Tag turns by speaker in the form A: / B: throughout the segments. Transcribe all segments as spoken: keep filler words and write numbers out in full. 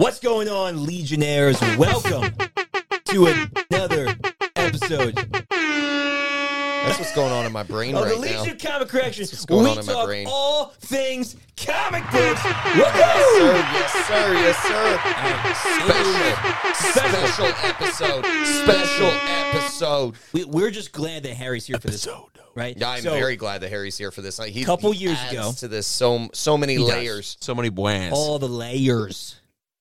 A: What's going on, Legionnaires? Welcome to another episode.
B: That's what's going on in my brain
A: oh,
B: right
A: the Legion
B: now.
A: of Comic Correction.
B: What's going
A: we
B: on in my
A: talk
B: brain?
A: all things comic books.
B: Yes, sir. Yes, sir. Yes, sir. Special, special episode. Special episode.
A: We, we're just glad that Harry's here for this.
C: Episode.
A: Right?
B: Yeah, I'm
A: So,
B: very glad that Harry's here for this. Like, he,
A: Couple
B: he
A: years
B: adds
A: ago-
B: to this so so many
A: does.
B: layers.
C: So many buenas.
A: all the layers.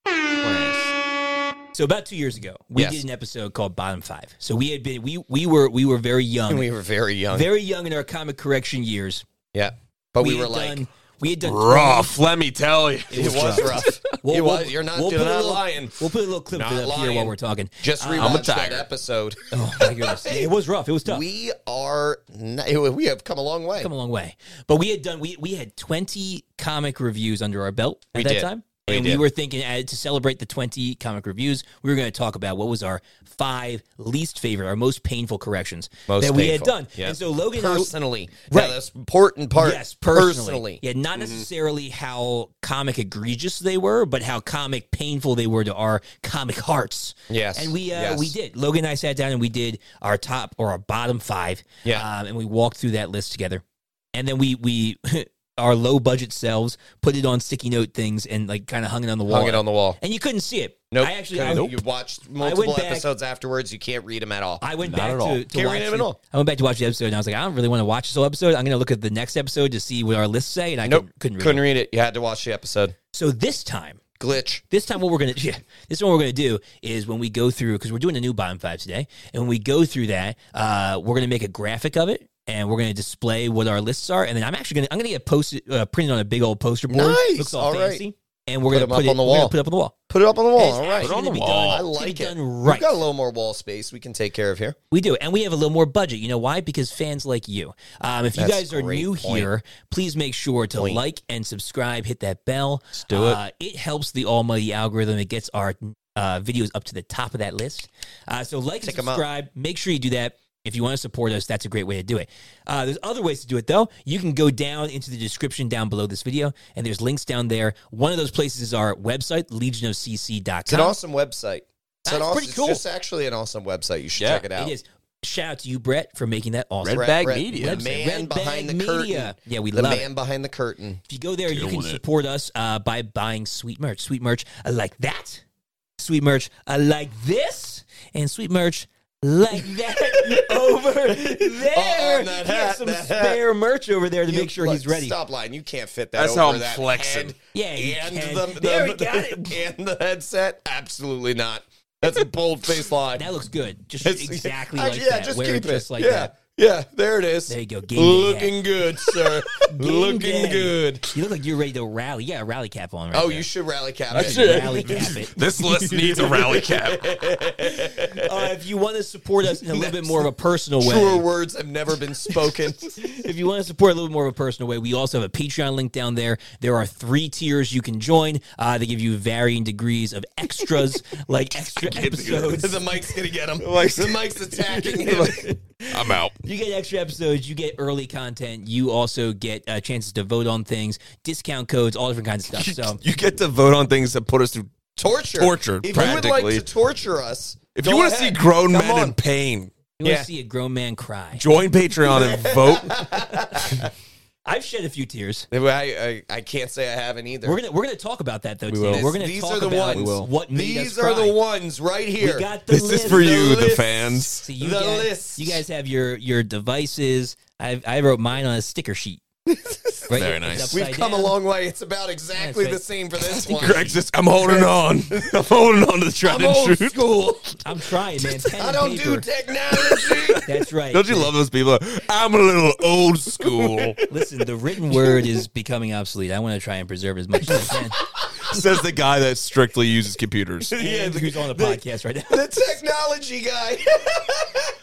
A: So about two years ago, we
B: Yes.
A: did an episode called Bottom Five. So we had been we we were we were very young,
B: And we were very young.
A: very young in our comic correction years.
B: yeah, but we, were
A: had
B: like,
A: done, we had done
C: rough, let me tell you.
B: it was rough.
A: We'll-
B: it
A: we'll-
B: was. You're not.
A: we'll
B: you're
A: put a
B: not
A: little-
B: lying.
A: We'll put a little clip
B: Not
A: of it up here
B: lying.
A: while we're talking.
B: Just
A: Uh,
B: rewatch that
C: tiger.
B: episode.
A: Oh my goodness, it was rough. It was tough.
B: We are. n- We have come a long way.
A: Come a long way. But we had done we we had twenty comic reviews under our belt at
B: We
A: that
B: did.
A: time.
B: We
A: and
B: did.
A: we were thinking uh, to celebrate the twenty comic reviews, we were going to talk about what was our five least favorite, our most painful corrections
B: Most
A: that we had
B: painful.
A: done.
B: Yeah.
A: And so Logan and I-
B: Personally,
A: Right.
B: yeah, that's important part.
A: yes, personally.
B: personally.
A: Yeah, not necessarily how comic egregious they were, but how comic painful they were to our comic hearts.
B: Yes,
A: And we uh,
B: yes.
A: we did. Logan and I sat down and we did our top or our bottom five.
B: Yeah.
A: Um, and we walked through that list together. And then we we our low budget selves put it on sticky note things and like kind of hung it on the wall.
B: Hung it on the wall.
A: And you couldn't see it.
B: Nope.
A: I actually I,
B: Couldn't. You watched
A: went
B: multiple
A: back-
B: episodes afterwards. You can't read them at all.
A: I went
C: Not
A: back
C: at all.
A: to, to
B: Can't
A: watch
B: read them
A: the,
B: at all.
A: I went back to watch the episode and I was like, I don't really want to watch this whole episode. I'm going to look at the next episode to see what our lists say. And I
B: nope.
A: couldn't, couldn't read
B: Couldn't
A: it.
B: read it. You had to watch the episode.
A: So this time,
B: Glitch.
A: This time, what we're gonna yeah, this is what we're gonna do is when we go through because we're doing a new bottom five today, and when we go through that, uh, we're gonna make a graphic of it, and we're gonna display what our lists are, and then I'm actually gonna I'm gonna get posted uh, printed on a big old poster board.
B: Nice.
A: Looks all,
B: All right.
A: fancy, and we're
B: Put
A: gonna
B: 'em
A: put
B: up
A: it
B: on the
A: we're gonna
B: wall.
A: Put it up on the wall.
B: Put it up on the
A: And
B: wall.
A: it's
B: All
A: actually
B: right.
C: Put it on
A: gonna
C: the
A: be
C: wall.
A: done-
B: I
A: it's gonna
B: like
A: be
B: it.
A: done right.
B: We've got a little more wall space we can take care of here.
A: We do, and we have a little more budget. You know why? Because fans like you. Um, if you
B: That's
A: guys are
B: a great
A: new
B: point.
A: here, please make sure to
B: Point.
A: like and subscribe. Hit that bell. Let's
C: do it.
A: Uh, it helps the almighty algorithm. It gets our uh, videos up to the top of that list. Uh, so like and
B: Pick 'em up.
A: subscribe. Make sure you do that. If you want to support us, that's a great way to do it. Uh, there's other ways to do it, though. You can go down into the description down below this video, and there's links down there. One of those places is our website, legion of c c dot
B: It's an
A: com.
B: awesome website. It's,
A: That's
B: an awesome,
A: pretty cool.
B: It's just actually an awesome website. You should
C: Yeah,
B: check it out.
A: It is. Shout out to you, Brett, for making that awesome.
C: Red Bag Media.
B: The
A: Website.
B: man
A: Red
B: behind
A: Bag
B: the curtain.
A: Media. Yeah, we
B: The
A: love
B: man
A: it.
B: behind the curtain.
A: If you go there, you can
C: Doing it.
A: support us uh, by buying sweet merch. Sweet merch uh, like that. Sweet merch uh, like this. And sweet merch like that over there.
B: Oh, and that
A: He has
B: hat,
A: some
B: that hat.
A: spare merch over there to
B: You-
A: make sure
B: look,
A: he's ready.
B: Stop lying. You can't fit that
C: That's
B: over
C: how I'm
B: that
C: flexing.
B: head
A: Yeah, you
B: and
A: can.
B: the, the,
A: There we got it.
B: and the headset. Absolutely not. That's a bold-faced lie.
A: That looks good. Just
B: It's-
A: exactly
B: actually,
A: like
B: yeah,
A: that.
B: just
A: Wear
B: keep
A: it just
B: it.
A: like
B: yeah.
A: that.
B: Yeah, there it is.
A: There you go. Game day
B: Looking
A: hat.
B: good, sir.
A: Game
B: Looking
A: day.
B: good.
A: You look like you're ready to rally. You got a rally cap on right
B: Oh,
A: there.
B: you should rally cap.
C: I
B: it.
C: should.
A: Rally cap it.
C: This list needs a rally cap.
A: Uh, if you want to support us in a little bit more of a personal way,
B: Truer words have never been spoken.
A: if you want to support a little bit more of a personal way, we also have a Patreon link down there. There are three tiers you can join. Uh, they give you varying degrees of extras, like extra episodes.
B: the mic's gonna get him. The mic's attacking him.
C: I'm out.
A: You get extra episodes. You get early content. You also get uh, chances to vote on things, discount codes, all different kinds of stuff. So
C: You get to vote on things that put us through.
B: Torture.
C: Torture,
B: If you would like
C: practically.
B: to torture us,
C: If
B: go
C: you want to see
B: ahead.
C: grown
B: Come
C: men
B: on.
C: in pain,
A: you want
B: Yeah.
A: to see a grown man cry.
C: join Patreon and vote.
A: I've shed a few tears.
B: I, I, I can't say I haven't either.
A: We're gonna we're gonna talk about that though
C: We
A: today.
C: will.
A: We're gonna
B: These
A: talk
B: are the
A: about
B: ones. We
C: will.
A: what made us
B: These are
A: cry.
B: the ones right here.
A: We got the
C: This
A: list.
C: is for you, the
B: list.
C: fans.
A: So you
B: The
A: guys,
B: list.
A: you guys have your your devices. I I wrote mine on a sticker sheet. Right?
C: Very
A: It's
C: nice.
A: upside
B: We've come
A: down.
B: a long way. It's about exactly
A: That's right.
B: the same for this one.
C: Greg's just, I'm holding on. I'm holding on to the tried
B: I'm
C: and
B: old
C: true.
B: school.
A: I'm trying, man. Pen
B: I
A: and
B: don't
A: paper.
B: do technology.
A: That's right.
C: Don't you love those people? I'm a little old school.
A: Listen, the written word is becoming obsolete. I want to try and preserve it as much as I can.
C: Says the guy that strictly uses computers.
A: And who's on the podcast right now?
B: The technology guy.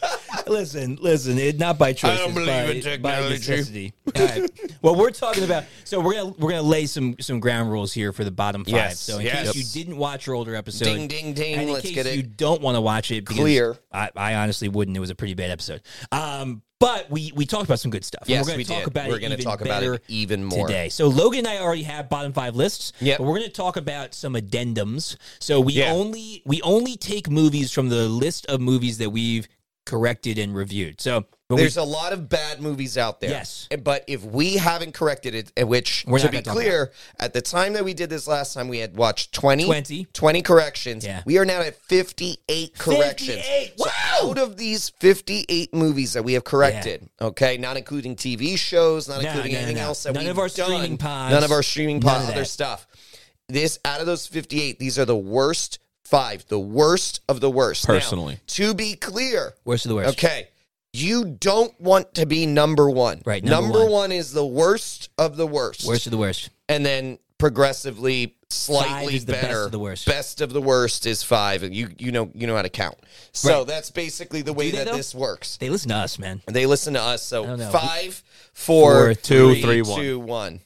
A: listen, listen. It, not by choice.
C: I don't
A: it's
C: believe
A: by,
C: in
A: by
C: technology.
A: necessity. All right. Well, we're talking about. So we're gonna we're gonna lay some some ground rules here for the bottom five.
B: Yes,
A: so in
B: yes.
A: case you didn't watch your older episode,
B: Ding, ding, ding.
A: and in
B: Let's
A: case
B: get it.
A: you don't want to watch it, because
B: Clear.
A: I, I honestly wouldn't. It was a pretty bad episode. Um, but we we talked about some good stuff. And
B: Yes,
A: we're gonna
B: we
A: talk
B: did.
A: about
B: We're
A: it
B: gonna
A: even
B: talk about
A: better
B: it even more
A: today. So Logan and I already have bottom five lists.
B: Yep.
A: But we're going to talk about some addendums. So we
B: Yeah.
A: only we only take movies from the list of movies that we've corrected and reviewed. So when
B: There's
A: we,
B: a lot of bad movies out there.
A: Yes.
B: But if we haven't corrected it, uh, which,
A: We're
B: to
A: not
B: be
A: gonna talk
B: clear, at the time that we did this last time, we had watched twenty,
A: twenty.
B: twenty corrections.
A: Yeah.
B: We are now at fifty-eight corrections.
A: fifty-eight.
B: So
A: Wow.
B: out of these fifty-eight movies that we have corrected, okay, not including T V shows, not
A: No,
B: including
A: no, no,
B: anything
A: no.
B: else that
A: None
B: we've
A: of our
B: done,
A: streaming pods.
B: none of our streaming
A: None
B: pod,
A: of
B: other
A: that.
B: stuff. This, out of those fifty-eight, these are the worst five, the worst of the worst. Now,
C: Personally.
B: to be clear,
A: worst of the worst.
B: okay, you don't want to be number one.
A: Right, number
B: Number,
A: one.
B: one. is the worst of the worst.
A: Worst of the worst.
B: And then progressively, slightly
A: is the best
B: better.
A: of the worst.
B: Best of the worst is five. And you you know you know how to count. So
A: Right.
B: that's basically the way
A: they,
B: that
A: though?
B: this works.
A: They listen to us, man.
B: They listen to us.
A: I
B: So
A: don't know.
B: five, four,
A: Four,
C: two,
B: three,
C: three, one.
B: two, one.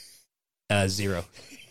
A: Uh, zero.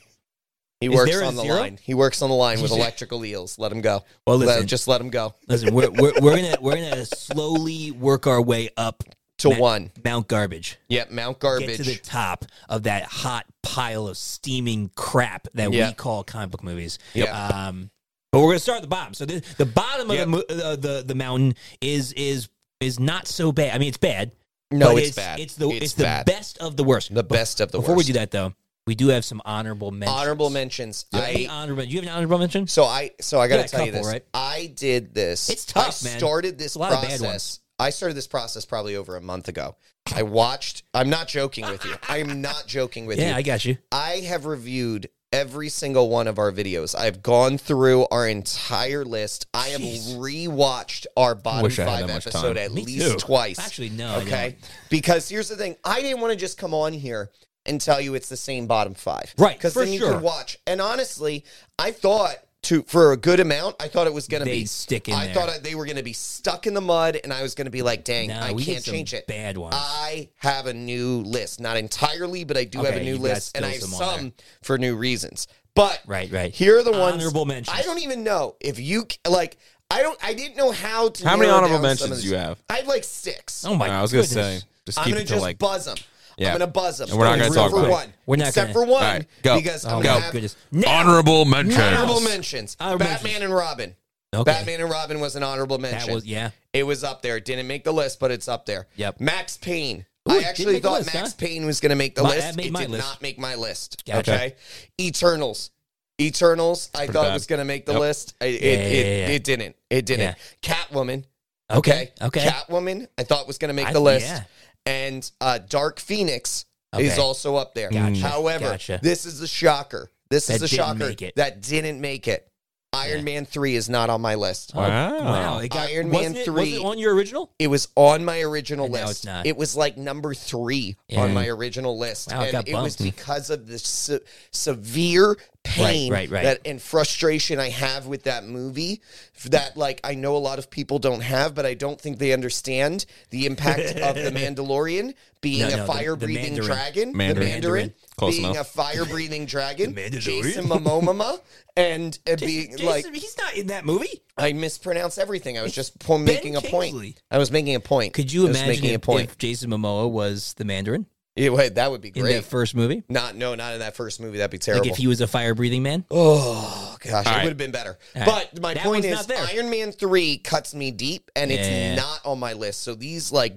B: He
A: Is
B: works
A: there a
B: on the
A: zero?
B: line. He works on the line with
A: You-
B: electrical eels. Let him go.
A: Well,
B: Let-
A: listen.
B: just let him go
A: Listen, we're, we're we're gonna we're gonna slowly work our way up
B: to
A: Ma-
B: one.
A: Mount Garbage.
B: Yep, Mount
A: Get
B: Garbage.
A: to the top of that hot pile of steaming crap that
B: Yeah.
A: we call comic book movies.
B: Yep.
A: Um, but we're gonna start at the bottom. So the, the bottom
B: Yep.
A: of the, mo- uh, the the mountain is is is not so bad. I mean, it's bad.
B: no,
A: but
B: it's, bad.
A: It's the
B: It's
A: it's, the
B: bad.
A: best of the worst.
B: The
A: Bef-
B: best of the
A: Before
B: worst.
A: we do that, though, we do have some honorable mentions.
B: Honorable mentions.
A: Do you have any
B: I
A: honorable. You have an honorable mention?
B: so I so I got
A: You
B: to
A: got a
B: tell you
A: couple,
B: this.
A: right?
B: I did this.
A: It's tough,
B: I
A: man.
B: started this
A: It's a lot of bad
B: process.
A: ones.
B: I started this process probably over a month ago. I watched. I'm not joking with you. I am not joking with
A: Yeah,
B: you.
A: I got you.
B: I have reviewed every single one of our videos. I've gone through our entire list. I have
A: Jeez.
B: rewatched our bottom
C: Wish I had
B: five
C: that much
B: episode
C: time.
B: at
A: Me
B: least
A: too.
B: twice.
A: Actually, no. I
B: Okay,
A: don't.
B: because here's the thing: I didn't want to just come on here and tell you it's the same bottom five,
A: Right,
B: Because
A: for
B: then you
A: sure.
B: could watch. And honestly, I thought to for a good amount, I thought it was going to
A: They'd
B: be
A: stick in
B: I
A: there.
B: thought they were going to be stuck in the mud, and I was going to be like, "Dang,
A: No,
B: I
A: we did
B: can't
A: some
B: change it."
A: bad ones.
B: I have a new list, not entirely, but I do have
A: Okay,
B: a new
A: you've got
B: list, and
A: still
B: I have
A: some on
B: some
A: there.
B: for new reasons. But
A: Right, right.
B: here are the ones.
A: Honorable mentions.
B: I don't even know if you like. I don't. I didn't know how to.
C: How many
B: narrow
C: honorable
B: down some of
C: mentions do
B: these.
C: you have?
B: I have like six.
A: Oh my!
C: I was gonna
A: goodness.
C: say, just
B: I'm
C: keep
B: gonna
C: it to
B: just
C: like.
B: buzz them.
C: Yeah.
B: I'm gonna buzz them.
C: And we're not gonna
B: Except
C: talk
B: for
C: about it.
B: one.
A: We're not
B: Except
A: gonna-
B: for one
C: All right, go.
B: because I'm
A: Oh
B: gonna
A: my
B: have
A: goodness! Now,
C: Honorable mentions.
B: honorable mentions.
A: Honorable
B: Batman
A: mentions.
B: and Robin.
A: Okay.
B: Batman and Robin was an honorable mention.
A: That was yeah.
B: It was up there. It didn't make the list, but it's up there.
A: Yep.
B: Max Payne.
A: Ooh, it
B: I
A: didn't
B: actually
A: make the
B: thought
A: list,
B: Max
A: huh?
B: Payne was going to make the
A: My-
B: list.
A: that made
B: It
A: my
B: did
A: list.
B: not make my list.
A: Gotcha.
B: Okay. Eternals. Eternals. I
C: pretty
B: thought
C: bad.
B: was going to make the
C: Yep.
B: list. It, it,
A: Yeah, yeah,
B: it,
A: yeah, yeah.
B: it didn't. It didn't. Catwoman.
A: Okay. Okay.
B: Catwoman. I thought was going to make
A: I-
B: the list.
A: yeah.
B: And uh, Dark Phoenix
A: Okay.
B: is also up there.
A: Gotcha.
B: However,
A: Gotcha.
B: this is the shocker. This
A: That
B: is the
A: didn't
B: shocker
A: make it.
B: that didn't make it. Iron
A: Yeah.
B: Man three is not on my list.
A: Oh,
C: Wow.
A: wow! It got,
B: Iron
A: wasn't
B: Man
A: it,
B: three.
A: Was it on your original?
B: It was on my original
A: And now
B: list.
A: it's not.
B: It was like number three
A: Yeah.
B: on my original list,
A: Wow, it
B: and
A: got
B: it was
A: bumped.
B: because of the se- severe pain
A: Right, right, right.
B: that and frustration I have with that movie. That like I know a lot of people don't have, but I don't think they understand the impact of the Mandalorian being
A: No,
B: a
A: no, the-
B: fire
A: the
B: breathing
A: Mandarin.
B: dragon,
C: Mandarin.
B: the Mandarin,
A: Mandarin.
C: Close
B: being
C: enough.
B: a fire breathing dragon,
A: The Mandalorian.
B: Jason Momoa, and uh, being
A: Jason,
B: like
A: he's not in that movie.
B: I mispronounced everything. I was just po- making a point.
A: Kingsley.
B: I was making a point.
A: Could you
B: I was
A: imagine
B: making
A: if,
B: a point?
A: if Jason Momoa was the Mandarin
B: Yeah, wait, that would be
A: in
B: great.
A: that first movie?
B: Not no, not in that first movie. That'd be terrible.
A: Like if he was a fire breathing man?
B: oh gosh, it
C: right.
B: would have been better.
A: All right.
B: But my
A: That
B: point
A: one's
B: is,
A: not there.
B: Iron Man three cuts me deep, and it's
A: Yeah.
B: not on my list. So these like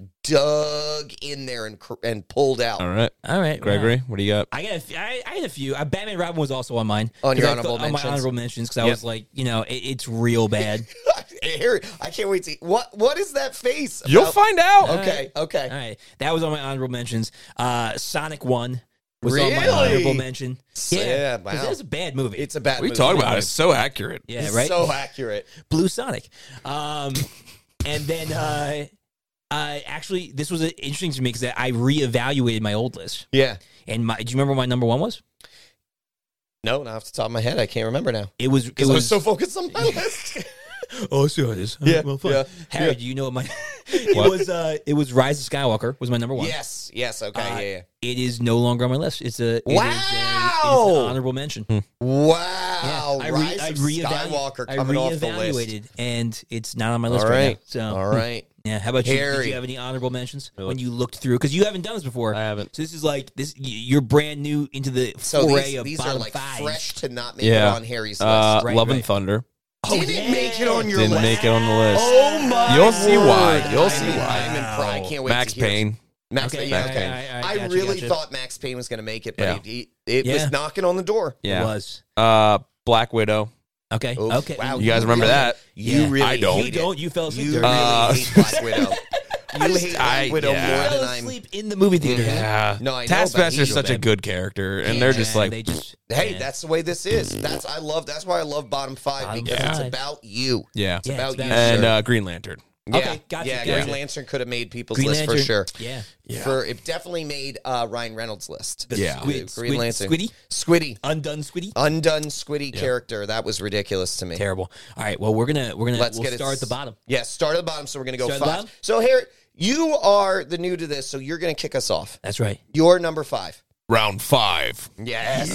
B: dug in there and cr- and pulled out.
C: All right.
A: All right,
C: Gregory,
A: wow.
C: what do you got?
A: I got. A few, I, I had a few. Uh, Batman Robin was also on mine.
B: On
A: 'Cause
B: your
A: I
B: honorable
A: thought- on
B: mentions?
A: my honorable mentions because I
B: Yep.
A: was like, you know, it, it's real bad.
B: Harry, I can't wait to see what what is that face?
C: You'll
B: about-
C: find out.
B: Okay, okay.
A: All right, that was on my honorable mentions. Uh, Sonic One was on my
B: Really?
A: honorable mention.
B: So-
A: Yeah,
B: yeah,
A: 'cause
B: wow.
A: That's a bad movie.
B: It's a bad.
C: We
B: movie.
C: talk about it. It's so accurate.
A: yeah,
B: It's
A: right.
B: so accurate.
A: Blue Sonic. Um, and then uh, uh, actually, this was uh, interesting to me because I reevaluated my old list.
B: Yeah.
A: And my, do you remember what my number one was?
B: No, not off the top of my head. I can't remember now.
A: It was. It
B: Because I was
A: was
B: so focused on my list.
A: Oh, so it is.
B: Yeah,
A: well, fun.
B: yeah,
A: Harry,
B: yeah.
A: do you know what my? it
C: What?
A: was. Uh, it was Rise of Skywalker was my number one.
B: Yes, yes, okay,
A: Uh,
B: yeah, yeah.
A: It is no longer on my list. It's a it is a- it is
B: Wow!
A: an honorable mention.
B: Wow,
A: I, re-
B: Rise
A: I
B: of
A: reevalu-
B: Skywalker
A: I
B: coming off the list.
A: reevaluated, and it's not on my list
B: All
A: right,
B: right,
A: now. So,
B: all right.
A: yeah. How about you? Did
B: Harry.
A: you have any honorable mentions
C: No.
A: when you looked through? Because you haven't done this before.
C: I haven't.
A: So this is like this. y- You're brand new into the
B: So
A: foray
B: these,
A: of
B: these are
A: bottom
B: like
A: five.
B: fresh to not make
C: Yeah.
B: it on Harry's
C: Uh,
B: list.
A: Right,
C: Love
A: right.
C: and Thunder.
A: Oh,
B: Didn't
A: yeah.
B: make it on your
C: Didn't
B: list.
C: make it on the list.
B: Oh my!
C: You'll see
B: word.
C: why. You'll
B: I'm
C: see
B: in-
C: why.
B: I'm in pride. I can't wait
C: Max
B: to hear it.
C: Payne.
B: Max
A: Okay,
B: Payne.
A: yeah,
B: Okay.
A: yeah, I- I
B: I
A: gotcha,
B: really
A: gotcha.
B: thought Max Payne was going to make it, but
C: Yeah.
B: he, it
A: Yeah.
B: was knocking on the door.
A: It
C: Yeah.
A: was.
C: Uh, Black Widow.
A: Okay.
B: Oof.
A: Okay.
B: Wow,
C: You guys remember
B: really,
C: that?
B: You
A: Yeah.
B: really
C: I don't.
A: You
B: hate it.
A: don't. You fell asleep.
B: You
A: there.
B: really
C: Uh,
B: hate Black Widow. You
C: just-
B: hate Black
C: I-
B: Widow
C: yeah.
B: more
A: fell
B: than I'm.
A: asleep in the movie theater.
C: Yeah.
B: No, I know, but
C: Taskmaster's
B: he-
C: such a
A: bad.
C: good character, and
B: Yeah,
C: they're just
A: Man,
C: like,
A: they just.
B: Hey,
A: man.
B: that's the way this is. That's I love. That's why I love bottom five
A: Bottom
B: because it's
A: five.
B: about you.
C: yeah.
B: It's
A: Yeah,
B: about
A: it's
B: you.
A: about
C: And
B: sir.
C: uh, Green Lantern.
B: yeah,
A: Okay, gotcha,
B: yeah.
A: gotcha.
B: Green Lantern could have made people's
A: Green
B: list
A: Lantern.
B: for sure.
A: Yeah.
C: Yeah.
B: For it definitely made uh, Ryan Reynolds' list.
A: The
C: Yeah.
A: Squid,
B: Green
A: squid,
B: Lantern.
A: Squiddy,
B: Squiddy,
A: undone Squiddy.
B: undone Squiddy character. That was ridiculous to me.
A: Terrible. All right. Well, we're gonna we're gonna
B: Let's
A: we'll
B: get
A: start
B: it.
A: at the bottom.
B: Yeah, start at the bottom. So we're gonna go
A: Start at the
B: five.
A: bottom?
B: So here, you are the new to this, so you're gonna kick us off.
A: That's right.
B: You're number five.
C: Round five.
B: Yes.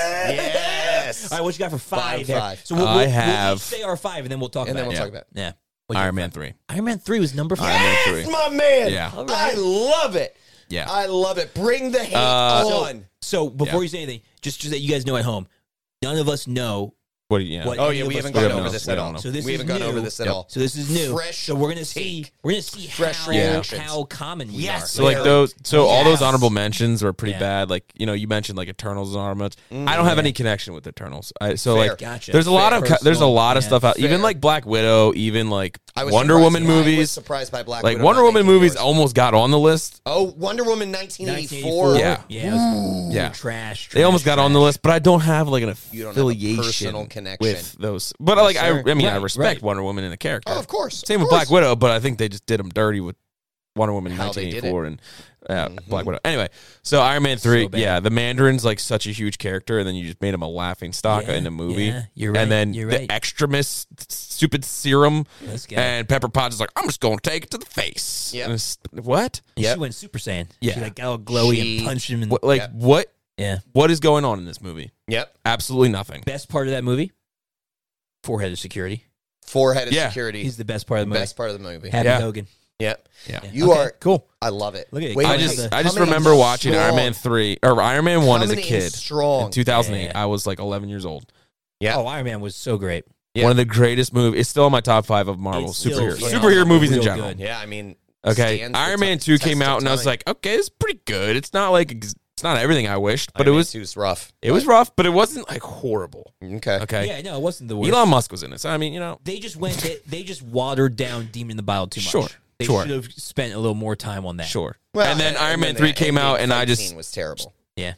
B: Yes.
A: All right. What you got for five?
B: Bottom
A: there?
B: five.
A: So we'll,
C: I
A: we'll, we'll
C: have-
A: each say our five, and then we'll talk
B: And
A: about
B: then we'll
A: it.
B: talk about it.
A: Yeah. What you
C: Iron
A: got?
C: Man three.
A: Iron Man three was number five.
C: Iron Man
B: Yes,
C: three.
B: my man.
C: Yeah.
A: All
B: I
A: right.
B: love it.
C: Yeah.
B: I love it. Bring the hate
C: Uh,
B: on.
A: So before
C: Yeah.
A: you say anything, just just that you guys know at home, none of us know.
C: What do you? Yeah.
A: What-
B: Oh
A: any
B: yeah,
A: of
B: we
A: us
B: haven't
A: don't
B: gone
C: know.
B: over
C: We
B: this
C: don't
B: at all.
C: know.
A: So this
B: we
A: is
B: haven't gone
A: new.
B: over this at
C: Yep.
B: all.
A: So this is new.
B: Fresh
A: so we're gonna see.
B: take.
A: We're gonna see
B: Fresh
A: how
B: reactions.
A: how common we
B: Yes.
A: are.
C: So like
B: Very.
C: those, so all those
B: Yes.
C: honorable mentions were pretty
A: Yeah.
C: bad. Like you know, you mentioned like Eternals and honorable mentions. I don't have
A: yeah.
C: any connection with Eternals. I, so
B: Fair.
C: like,
A: Gotcha.
C: there's a lot
A: Fair.
C: of co- there's a
A: Personal.
C: lot of
A: Yeah.
C: stuff out. Even
B: Fair.
C: like Black Widow, even like
B: I was
C: Wonder
B: surprised-
C: Woman
B: I was
C: movies.
B: surprised by Black
C: Like
B: Widow
C: Wonder
B: not
C: Woman
B: making
C: movies
B: yours.
C: almost got on the list.
B: Oh, Wonder Woman nineteen eighty-four.
A: nineteen eighty-four.
C: Yeah.
A: Yeah. It was,
C: Yeah.
A: Trash,
C: They almost
A: trash,
C: got on the
A: trash.
C: list, but I don't have like an
B: You don't have a
C: affiliation
B: personal connection.
C: with those. But like I,
B: sir.
C: I mean, I
A: Right,
C: respect
A: right.
C: Wonder Woman in the character.
B: Oh, of course.
C: Same
B: of
C: with
B: course.
C: Black Widow, but I think they just did them dirty with Wonder Woman in
B: How they
C: nineteen
B: did
C: eighty-four and uh,
B: Mhm.
C: Black Widow. Anyway, so Iron Man three,
A: So bad.
C: yeah, the Mandarin's like such a huge character, and then you just made him a laughing stock
A: Yeah,
C: in a movie.
A: yeah, you're right,
C: And then
A: you're
C: the
A: right.
C: extremis stupid serum,
A: This guy.
C: and Pepper Potts is like, I'm just going to take it to the face.
B: Yep.
C: And it's- what?
A: And
B: Yep.
A: She went Super Saiyan.
C: Yeah.
A: She like got all glowy
B: She-
A: and punched him. In
C: What? Like
B: Yep.
C: what?
A: yeah.
C: What is going on in this movie?
B: Yep.
C: Absolutely nothing.
A: Best part of that movie, four-headed security.
B: Four-headed
C: Yeah.
B: security.
A: He's the best part of the movie.
B: Best part of the movie.
A: Happy
C: Yeah.
A: Hogan.
B: Yep.
C: Yeah.
A: Yeah.
B: You
A: Okay,
B: are
A: cool.
B: I love it.
A: Look at it.
B: Wait,
C: I
A: Coming
C: just
A: out the-
C: I just
B: coming in
C: remember watching
B: strong.
C: Iron Man three or Iron Man one as a
B: Coming in
C: kid
B: strong.
C: in two thousand eight.
A: Yeah.
C: I was like eleven years old.
B: Yeah.
A: Oh, Iron Man was so great.
B: Yeah.
C: One of the greatest movies. It's still in my top five of Marvel
A: It's still
C: superhero
A: phenomenal.
C: superhero movies in
A: Real
C: general.
A: good.
B: Yeah, I mean,
C: Okay,
B: stands the
C: Iron
B: t-
C: Man two
B: test
C: came
B: of
C: out, and I was
B: time.
C: like, okay, it's pretty good. It's not like ex- it's not everything I wished, but
B: Iron
C: it
B: Man
C: was
B: two was rough.
C: it was rough, but it wasn't like horrible.
B: Okay.
C: Okay,
A: Yeah, no, it wasn't the worst.
C: Elon Musk was in it, so I mean, you know,
A: They just went. They, they just watered down Demon in the Bottle too much.
C: Sure,
A: They
C: sure.
A: should have spent a little more time on that.
C: sure.
B: Well,
C: and then Iron Man
B: then
C: three
B: the
C: came out,
B: ending
C: and I
B: fight
C: just
B: scene was terrible.
A: Yeah.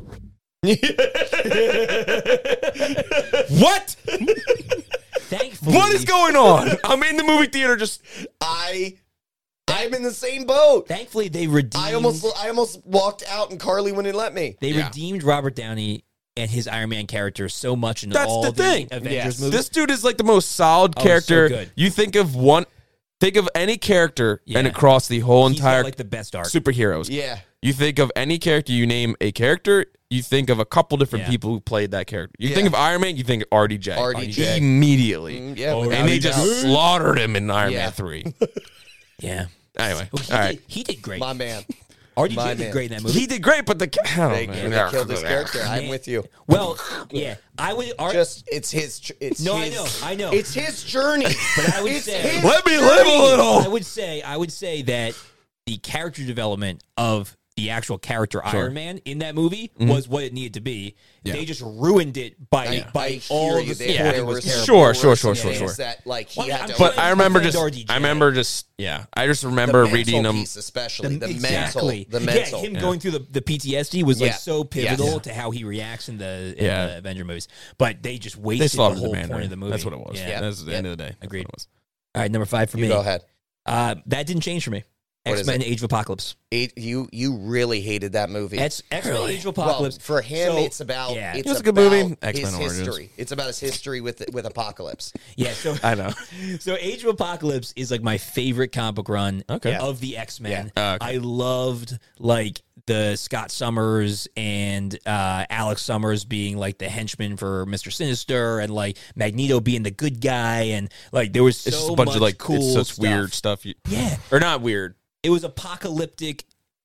C: what?
A: Thankfully,
C: What is going on? I'm in the movie theater, just
B: I, I'm in the same boat.
A: Thankfully, they redeemed.
B: I almost, I almost walked out, and Carly wouldn't let me.
A: They
C: Yeah.
A: redeemed Robert Downey and his Iron Man character so much in
C: That's
A: all
C: the thing.
A: Avengers
B: Yes.
A: movies.
C: this dude is like the most solid
A: Oh, so
C: character.
A: good.
C: You think of one, think of any character, and
A: Yeah.
C: across the whole
A: He's got,
C: entire
A: like the best art.
C: superheroes.
B: Yeah.
C: You think of any character, you name a character, you think of a couple different
A: Yeah.
C: people who played that character. You
B: Yeah.
C: think of Iron Man, you think R D J.
B: R D J.
C: Immediately.
B: Mm, yeah.
A: Oh,
B: without
C: And
B: a
C: they just
B: doubt.
C: slaughtered him in Iron
B: Yeah.
C: Man three.
A: Yeah.
C: Anyway,
A: Well, he,
C: all
A: did,
C: right.
A: he did great.
B: My man.
A: R D J
B: My
A: did
B: man.
A: great in that movie.
C: He did great, but the ca- I don't
B: They,
C: know,
B: they
C: man.
B: killed this character. I'm with you.
A: Well, yeah, I would. Art,
B: Just it's his. tr- It's
A: No, I
B: his,
A: know, I know.
B: It's his journey.
A: But I would
B: It's
A: say-
B: his
C: Let me live a
B: journey.
C: little.
A: I would say, I would say that the character development of the actual character
C: Sure.
A: Iron Man in that movie was what it needed to be.
C: Yeah.
A: They just ruined it by
B: I,
A: by
B: I hear
A: all
B: you.
A: the
B: There,
A: story
B: there
A: was
B: were
A: terrible.
C: Sure,
B: there
C: sure,
B: were
C: sure,
B: some
C: sure,
B: things
C: sure.
B: That like he
A: Well,
B: had
A: I'm
B: to.
A: trying
C: But I remember
A: defend
C: just,
A: R D J.
C: I remember just, yeah. I just
B: the
C: remember
B: mental
C: reading them.
B: piece, especially the,
A: exactly.
B: mental, the mental.
A: Yeah, him
C: Yeah.
A: going through the, the P T S D was like
B: Yeah.
A: so pivotal
B: Yes.
A: to how he reacts in the, in
C: Yeah.
A: the Avenger movies. But they just
C: They
A: wasted the
C: slaughtered the
A: whole point
C: Mandarin.
A: of the movie.
C: That's what it was.
A: Yeah.
C: Yeah. That's the
B: Yep.
C: end of the day. That's
A: Agreed.
C: what it was.
A: All right, number five for
B: You
A: me.
B: go ahead.
A: Uh, that didn't change for me.
B: What is
A: X-Men
B: it?
A: Age of Apocalypse.
B: Eight, you you really hated that movie.
A: It's X-Men
C: Really?
A: Age of
B: Well,
A: Apocalypse.
B: for him,
A: So-
B: it's about
A: yeah.
B: it's
C: It was a good
B: about
C: movie.
B: his
C: X-Men Origins.
B: history. It's about his history with with Apocalypse.
A: Yeah, so
C: I know.
A: So Age of Apocalypse is like my favorite comic book run
C: Okay.
A: of the X-Men.
C: Yeah. Oh, okay.
A: I loved like the Scott Summers and uh, Alex Summers being like the henchman for Mister Sinister, and like Magneto being the good guy, and like there was so
C: It's just a bunch
A: much
C: of like
A: cool
C: it's such
A: stuff.
C: weird stuff. You,
A: Yeah,
C: or not weird.
A: it was apocalyptic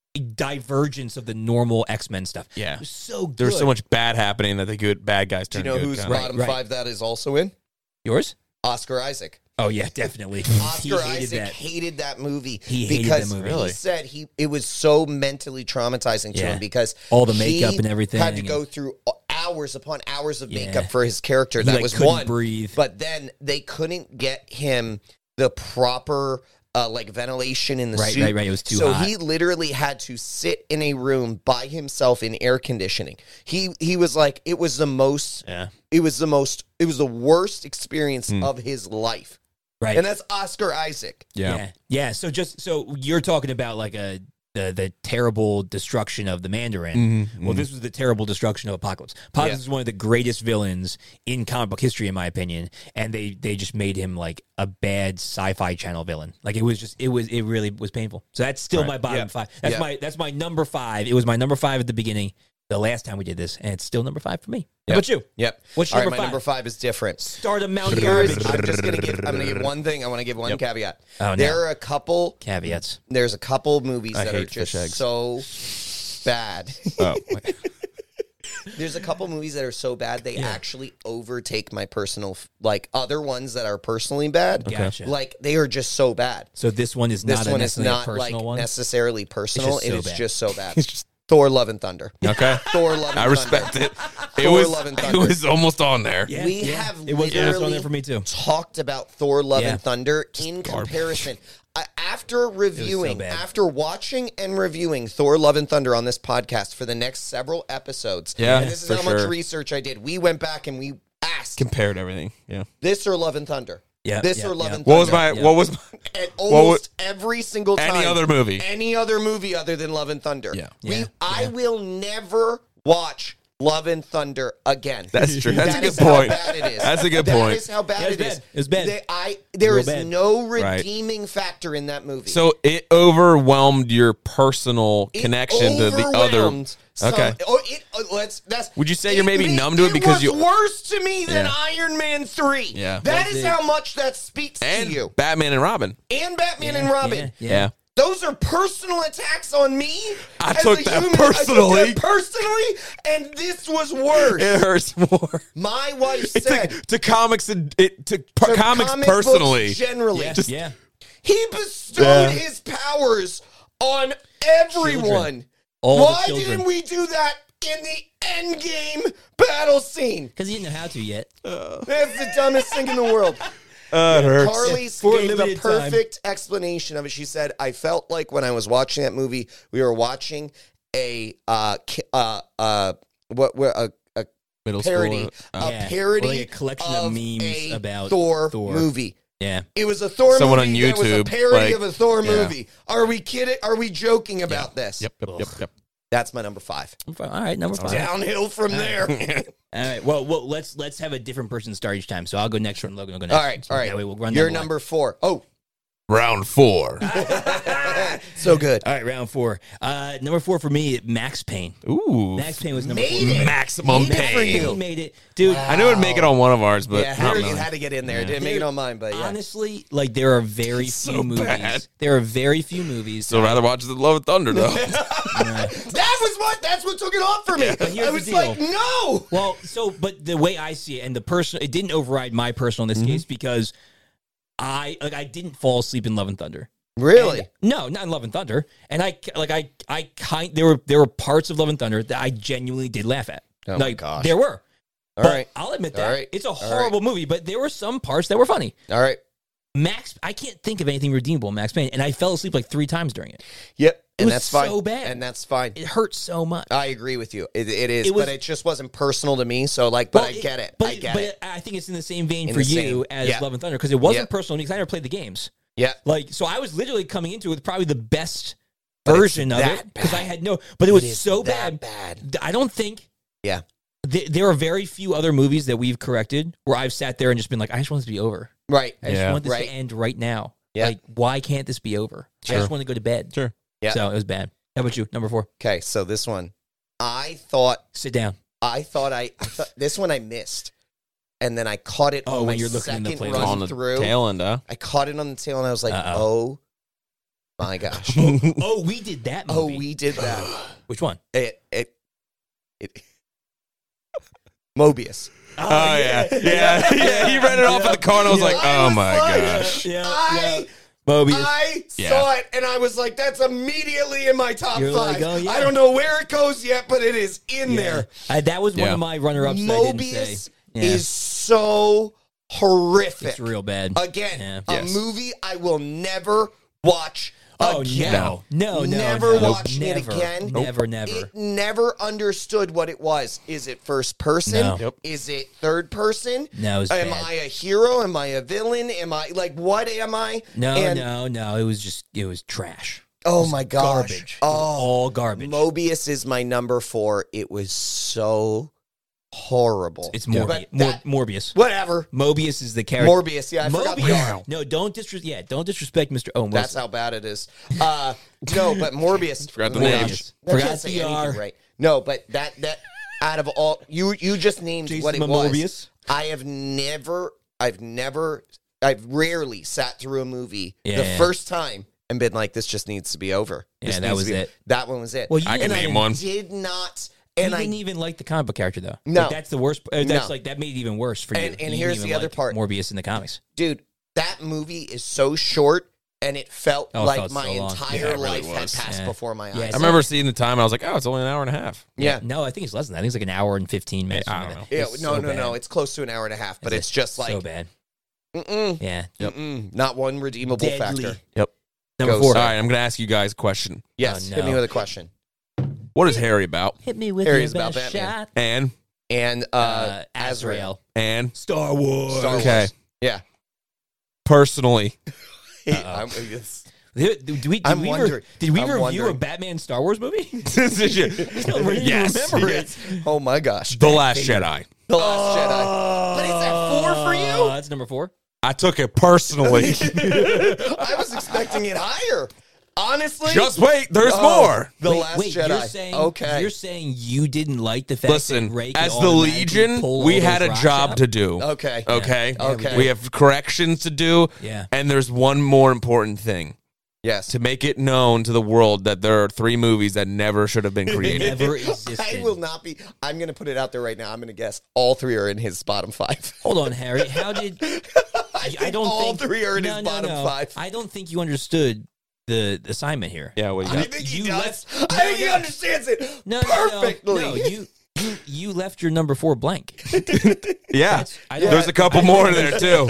A: divergence of the normal X-Men stuff.
C: Yeah.
A: It was so good.
C: There's so much bad happening that the good bad guys
B: Do you
C: turn
B: know
C: good.
B: whose
C: kinda.
B: bottom
A: Right.
B: five that is also in?
A: Yours?
B: Oscar Isaac.
A: Oh yeah, definitely. he
B: Oscar
A: hated
B: Isaac
A: that.
B: hated that movie
A: He hated
B: because
A: that movie.
B: he
C: Really?
B: said he it was so mentally traumatizing to
A: Yeah.
B: him because
A: All the makeup
B: he
A: and everything
B: had to
A: and-
B: go through hours upon hours of
A: Yeah.
B: makeup for his character.
A: He,
B: that
A: like,
B: was
A: couldn't
B: one.
A: breathe.
B: But then they couldn't get him the proper uh, like ventilation in the
A: Right,
B: suit.
A: right, right. It was too
B: so
A: hot.
B: he literally had to sit in a room by himself in air conditioning. He he was like it was the most
A: Yeah.
B: it was the most it was the worst experience
A: Hmm.
B: of his life.
A: Right.
B: And that's Oscar Isaac.
C: Yeah.
A: Yeah. Yeah. So just so you're talking about like a the, the terrible destruction of the Mandarin.
C: Mhm,
A: Well,
C: mhm.
A: this was the terrible destruction of Apocalypse. Apocalypse
B: Yeah.
A: is one of the greatest villains in comic book history, in my opinion. And they they just made him like a bad Sci-Fi Channel villain. Like it was just it was it really was painful. So that's still
C: Right.
A: my bottom
B: Yeah.
A: five. That's
B: Yeah.
A: my that's my number five. It was my number five at the beginning. The last time we did this, and it's still number five for me. How
C: Yep.
A: about you?
B: Yep.
A: What's
B: All
A: your
B: right,
A: number
B: my
A: five?
B: number five is different.
A: Start a Mount
B: Here's,
A: Garbage.
B: I'm just gonna give. I'm gonna give one thing. I want to give one
C: Yep.
B: caveat.
A: Oh, no.
B: There are a couple.
A: Caveats.
B: There's a couple movies
C: I
B: that are
C: hate fish
B: just
C: eggs.
B: so bad.
C: Oh, wait.
B: There's a couple movies that are so bad they
A: Yeah.
B: actually overtake my personal, f- like other ones that are personally bad.
A: Gotcha.
B: Like they are just so bad.
A: So this one is
B: This
A: not a
B: one is
A: necessarily
B: not
A: a personal
B: like
A: one.
B: necessarily personal.
A: just
B: It
A: so
B: is
A: bad.
B: just so bad.
C: It's just
B: Thor: Love and Thunder.
C: okay.
B: Thor: Love and
C: I respect
B: Thunder.
C: it. It
B: Thor,
C: was
B: Love and
C: it
B: Thunder.
C: was almost on there.
A: Yeah,
B: We
A: yeah.
B: have
A: it was yeah,
B: literally
A: on there for me too.
B: talked about Thor: Love
A: Yeah.
B: and Thunder in
C: garbage.
B: comparison. I, after reviewing,
A: bad.
B: after watching and reviewing Thor: Love and Thunder on this podcast for the next several episodes,
C: Yeah,
B: and this is
C: for
B: how much
C: sure.
B: research I did. We went back and we asked
C: Compared everything. Yeah.
B: this or Love and Thunder.
A: Yeah,
B: This
A: yeah,
B: or Love
A: yeah.
B: and
C: What was
B: Thunder.
C: my
A: Yeah.
C: what was my,
B: And
C: What
B: almost every single time.
C: any other movie?
B: Any other movie other than Love and Thunder.
C: Yeah.
B: We,
A: Yeah.
B: I will never watch Love and Thunder again.
C: That's true. That's
B: That
C: a good
B: is how
C: point.
B: bad it is.
C: That's a good
B: That
C: point.
B: is how bad
A: Yeah,
B: it
A: it's
B: is.
A: bad. It's bad.
B: They, I, there
A: Real
B: is
A: bad.
B: no
C: Right.
B: redeeming factor in that movie.
C: So it overwhelmed your personal
B: It
C: connection to the other.
B: overwhelmed some-
C: Okay.
B: oh, it, uh, let's, that's,
C: Would you say you're maybe
B: ma-
C: numb to it because
B: was
C: you-
B: worse to me than
C: Yeah.
B: Iron Man three.
C: Yeah.
B: That
A: Was
B: is
A: it?
B: how much that speaks
C: And
B: to you.
C: Batman and Robin.
B: And Batman
A: Yeah,
B: and Robin.
A: Yeah,
C: Yeah.
B: Those are personal attacks on me.
C: I
B: as
C: took
B: a
C: that
B: human.
C: personally.
B: I took that personally, and this was worse.
C: It hurts more.
B: My wife
C: It
B: said
C: took to comics and it to, par-
B: to
C: comics
B: comic
C: personally.
B: books generally,
A: yeah,
C: Just-
A: yeah.
B: he bestowed
C: Yeah.
B: his powers on everyone.
A: Children. All the
B: Why
A: children.
B: didn't we do that in the Endgame battle scene?
A: Because he didn't know how to yet.
B: That's the dumbest thing in the world.
C: Uh, it hurts.
B: Carly
A: For a
B: gave the
A: limited time.
B: perfect explanation of it. She said, I felt like when I was watching that movie, we were watching a uh ki- uh uh what what a, a
C: Middle
B: parody,
C: school. Uh,
B: a
A: Yeah.
B: parody
A: Or like a collection of memes
B: a
A: about
B: Thor,
A: Thor.
B: movie.
A: Yeah.
B: It was a Thor
C: Someone on
B: movie that was a
C: YouTube,
B: parody
C: like-
B: of a Thor
C: yeah.
B: movie. Are we kidding? Are we joking about this?
C: Yep. Yep. Yep. Yep.
B: That's my number five.
A: All right, number five.
B: Downhill from there.
A: All right. Well, well, let's let's have a different person start each time. So I'll go next, and Logan will go next.
B: all right,
A: So
B: all right.
A: That way we'll run
B: You're
A: down the line.
B: number four. Oh,
C: Round four.
B: so good.
A: All right, round four. Uh, number four for me, Max Payne.
C: Ooh.
A: Max Payne was number
B: Made
A: four.
B: it.
C: Maximum
B: Made it for
C: pain.
B: you.
A: He made it, dude.
C: I knew it'd make it on one of ours, but
B: yeah,
C: not
B: Harry, you
C: mine.
B: had to get in there. It
C: Yeah.
B: didn't make it on mine, but yeah.
A: Honestly, like there are very few
C: so
A: movies.
C: bad.
A: There are very few movies.
C: Still rather watch the Love and Thunder though.
B: That was what. That's what took it off for me.
A: But here's
B: I
A: the
B: was
A: deal.
B: like, no.
A: Well, so but the way I see it, and the personal, it didn't override my personal in this
C: Mm-hmm.
A: case because I like I didn't fall asleep in Love and Thunder.
B: Really?
A: And- no, not in Love and Thunder. And I like I I kind there were there were parts of Love and Thunder that I genuinely did laugh at.
B: Oh my
A: like
B: gosh.
A: there were.
B: All
A: but
B: right.
A: I'll admit
B: All
A: that
B: right.
A: it's a
B: All
A: horrible movie, but there were some parts that were funny.
B: All right.
A: Max, I can't think of anything redeemable in Max Payne, and I fell asleep like three times during it.
B: Yep. And
A: was
B: that's fine.
A: so bad.
B: And that's fine.
A: It hurt so much.
B: I agree with you. It, it is,
A: It was-
B: but it just wasn't personal to me. So, like, but
A: Well,
B: I get it.
A: But,
B: I get
A: but
B: it.
A: I think it's in the same vein
B: In
A: for
B: the
A: you
B: same-
A: as
B: yeah.
A: Love and Thunder because it wasn't
B: Yep.
A: personal because I never played the games.
B: Yeah.
A: Like, so I was literally coming into it with probably the best
B: But it's
A: version of
B: that
A: it because I
B: bad.
A: had no, but it was
B: is
A: so
B: that
A: bad.
B: bad.
A: I don't think
B: Yeah.
A: th- there are very few other movies that we've corrected where I've sat there and just been like, I just want this to be over.
B: Right.
A: I just
C: Yeah.
A: want this
B: Right.
A: to end right now.
B: Yeah.
A: Like, why can't this be over? I
C: Sure.
A: just want to go to bed.
C: Sure.
B: Yeah.
A: So it was bad. How about you? Number four.
B: Okay, so this one, I thought,
A: Sit down.
B: I thought I, I thought, this one I missed, and then I caught it
A: Oh,
B: on
A: when
B: my
A: you're looking in the
B: second
A: playlist.
B: run
C: On the
B: through.
C: tail end, huh?
B: I caught it on the tail, and I was like,
A: Uh-oh.
B: oh my gosh.
A: Oh, we did that movie.
B: Oh, we did that.
A: Which one?
B: It, it, it, Mobius.
C: Oh, yeah. Yeah. Yeah. He read it off in the car, and I was like,
B: I
C: oh,
B: was
C: my
B: like,
C: gosh.
A: Yeah.
B: I,
A: Mobius.
B: I
C: Yeah.
B: saw it, and I was like, that's immediately in my top
A: You're
B: five.
A: like, oh, yeah.
B: I don't know where it goes yet, but it is in
A: Yeah.
B: there.
A: I, that was one
C: Yeah.
A: of my runner-ups that I didn't
B: Mobius
A: say. Yeah.
B: is so horrific.
A: It's real bad.
B: Again,
A: Yeah.
B: a
C: Yes.
B: movie I will never watch
A: Oh,
B: again.
A: no. No, no,
B: Never
A: no.
B: watching it
A: Never.
B: again.
A: Never, never.
B: It never understood what it was. Is it first person?
A: No.
C: Yep.
B: Is it third person?
A: No, it was
B: Am
A: bad.
B: I a hero? Am I a villain? Am I like what am I?
A: No,
B: And-
A: no, no. It was just, it was trash.
B: Oh my gosh.
A: Garbage. It was
B: Oh,
A: all garbage.
B: Mobius is my number four. It was so horrible.
A: It's
B: But
A: Morbi- Mor-
B: that-
A: Morbius.
B: whatever.
A: Mobius is the character.
B: Morbius. Yeah, I forgot.
A: Mobius. No, don't disres- Yeah, don't disrespect Mister Oh,
B: That's how bad it is. Uh, no, but Morbius.
C: Forgot the
B: Morbius.
C: names.
B: I
A: Forgot
B: can't say
A: the
B: anything
A: R.
B: right. No, but that that out of all you you just named
A: Jason
B: what it
A: Momoa.
B: was. I have never, I've never, I've rarely sat through a movie
A: Yeah,
B: the
A: yeah.
B: first time and been like, this just needs to be over. This
A: Yeah, that
B: needs
A: was
B: to be-
A: it.
B: That one was it.
A: Well, you
C: I can
A: didn't-
C: name one.
B: Did not.
A: And
B: And
A: I
B: I
A: didn't even like the comic book character though.
B: No.
A: Like, that's the worst. uh, That's
B: No.
A: like that made it even worse for you.
B: And- and
A: You
B: here's
A: didn't
B: the
A: even
B: other
A: like
B: part.
A: Morbius in the comics.
B: dude, that movie is so short, and it felt
A: Oh, it
B: like
A: felt
B: my
A: so long.
B: entire
C: Yeah, it really
B: life had
C: was.
B: passed
A: Yeah.
B: before my eyes.
A: Yeah,
C: I remember seeing the time, and I was like, oh, it's only an hour and a half.
B: yeah.
A: No, I think it's less than that. I think it's like an hour and fifteen minutes.
C: Yeah, I
A: or
C: don't
A: something.
B: Yeah,
A: It's
B: no,
A: so
B: no,
A: bad.
B: no. It's close to an hour and a half, but
A: It's
B: it's just like
A: so bad.
B: Mm-mm,
A: Yeah.
B: mm-mm, not one redeemable
A: Deadly.
B: factor.
C: Yep.
A: Number
B: Go,
A: four.
C: All right, I'm going to ask you guys a question.
B: Yes,
A: Oh,
B: hit me
A: no.
B: with a question.
C: What is Harry about?
A: Hit me with
B: Harry's
A: your
B: about
A: best
B: Batman.
A: shot.
C: And,
B: And uh,
A: Uh,
B: Azrael.
A: Azrael.
C: and,
A: Star Wars.
B: Star Wars.
C: Okay.
B: Yeah.
C: personally,
B: I'm, it's-
A: Did, did we, did
B: I'm
A: we, re-
B: wondering-
A: did we
B: I'm
A: review
B: wondering.
A: a Batman Star Wars movie?
C: this is your- yes,
A: remember
C: yes.
B: oh my gosh.
C: The Last Jedi.
B: The Last Jedi. But is that four for
A: Uh,
B: you?
A: that's number four.
C: I took it personally.
B: I was expecting it higher. Honestly.
C: Just wait, there's
B: Oh,
C: more.
B: The
A: wait,
B: Last
A: wait,
B: Jedi.
A: You're saying,
B: okay.
A: You're saying you didn't like the fact
C: Listen,
A: that Rey could
C: as the
A: automatically
C: Legion,
A: pull
C: we
A: all
C: had
A: those
C: a
A: rocks
C: job
A: out?
C: to do.
B: Okay.
C: Okay.
A: Yeah, we
B: Okay.
C: We have corrections to do.
A: Yeah.
C: And there's one more important thing.
B: Yes.
C: To make it known to the world that there are three movies that never should have been created.
A: Never existed.
B: I will not be. I'm going to put it out there right now. I'm going to guess all three are in his bottom five.
A: Hold on, Harry. How did
B: I, think
A: don't
B: all
A: think
B: three are in
A: no,
B: his
A: no,
B: bottom
A: no.
B: five.
A: I don't think you understood the assignment here.
C: Yeah, what do you
B: I
C: got?
B: think he
A: You
B: does.
A: left-
B: I think he
A: no, no.
B: understands it
A: No, no,
B: perfectly.
A: No, no, you you you left your number four blank.
C: Yeah.
A: I don't-
C: There's a couple more in there, too.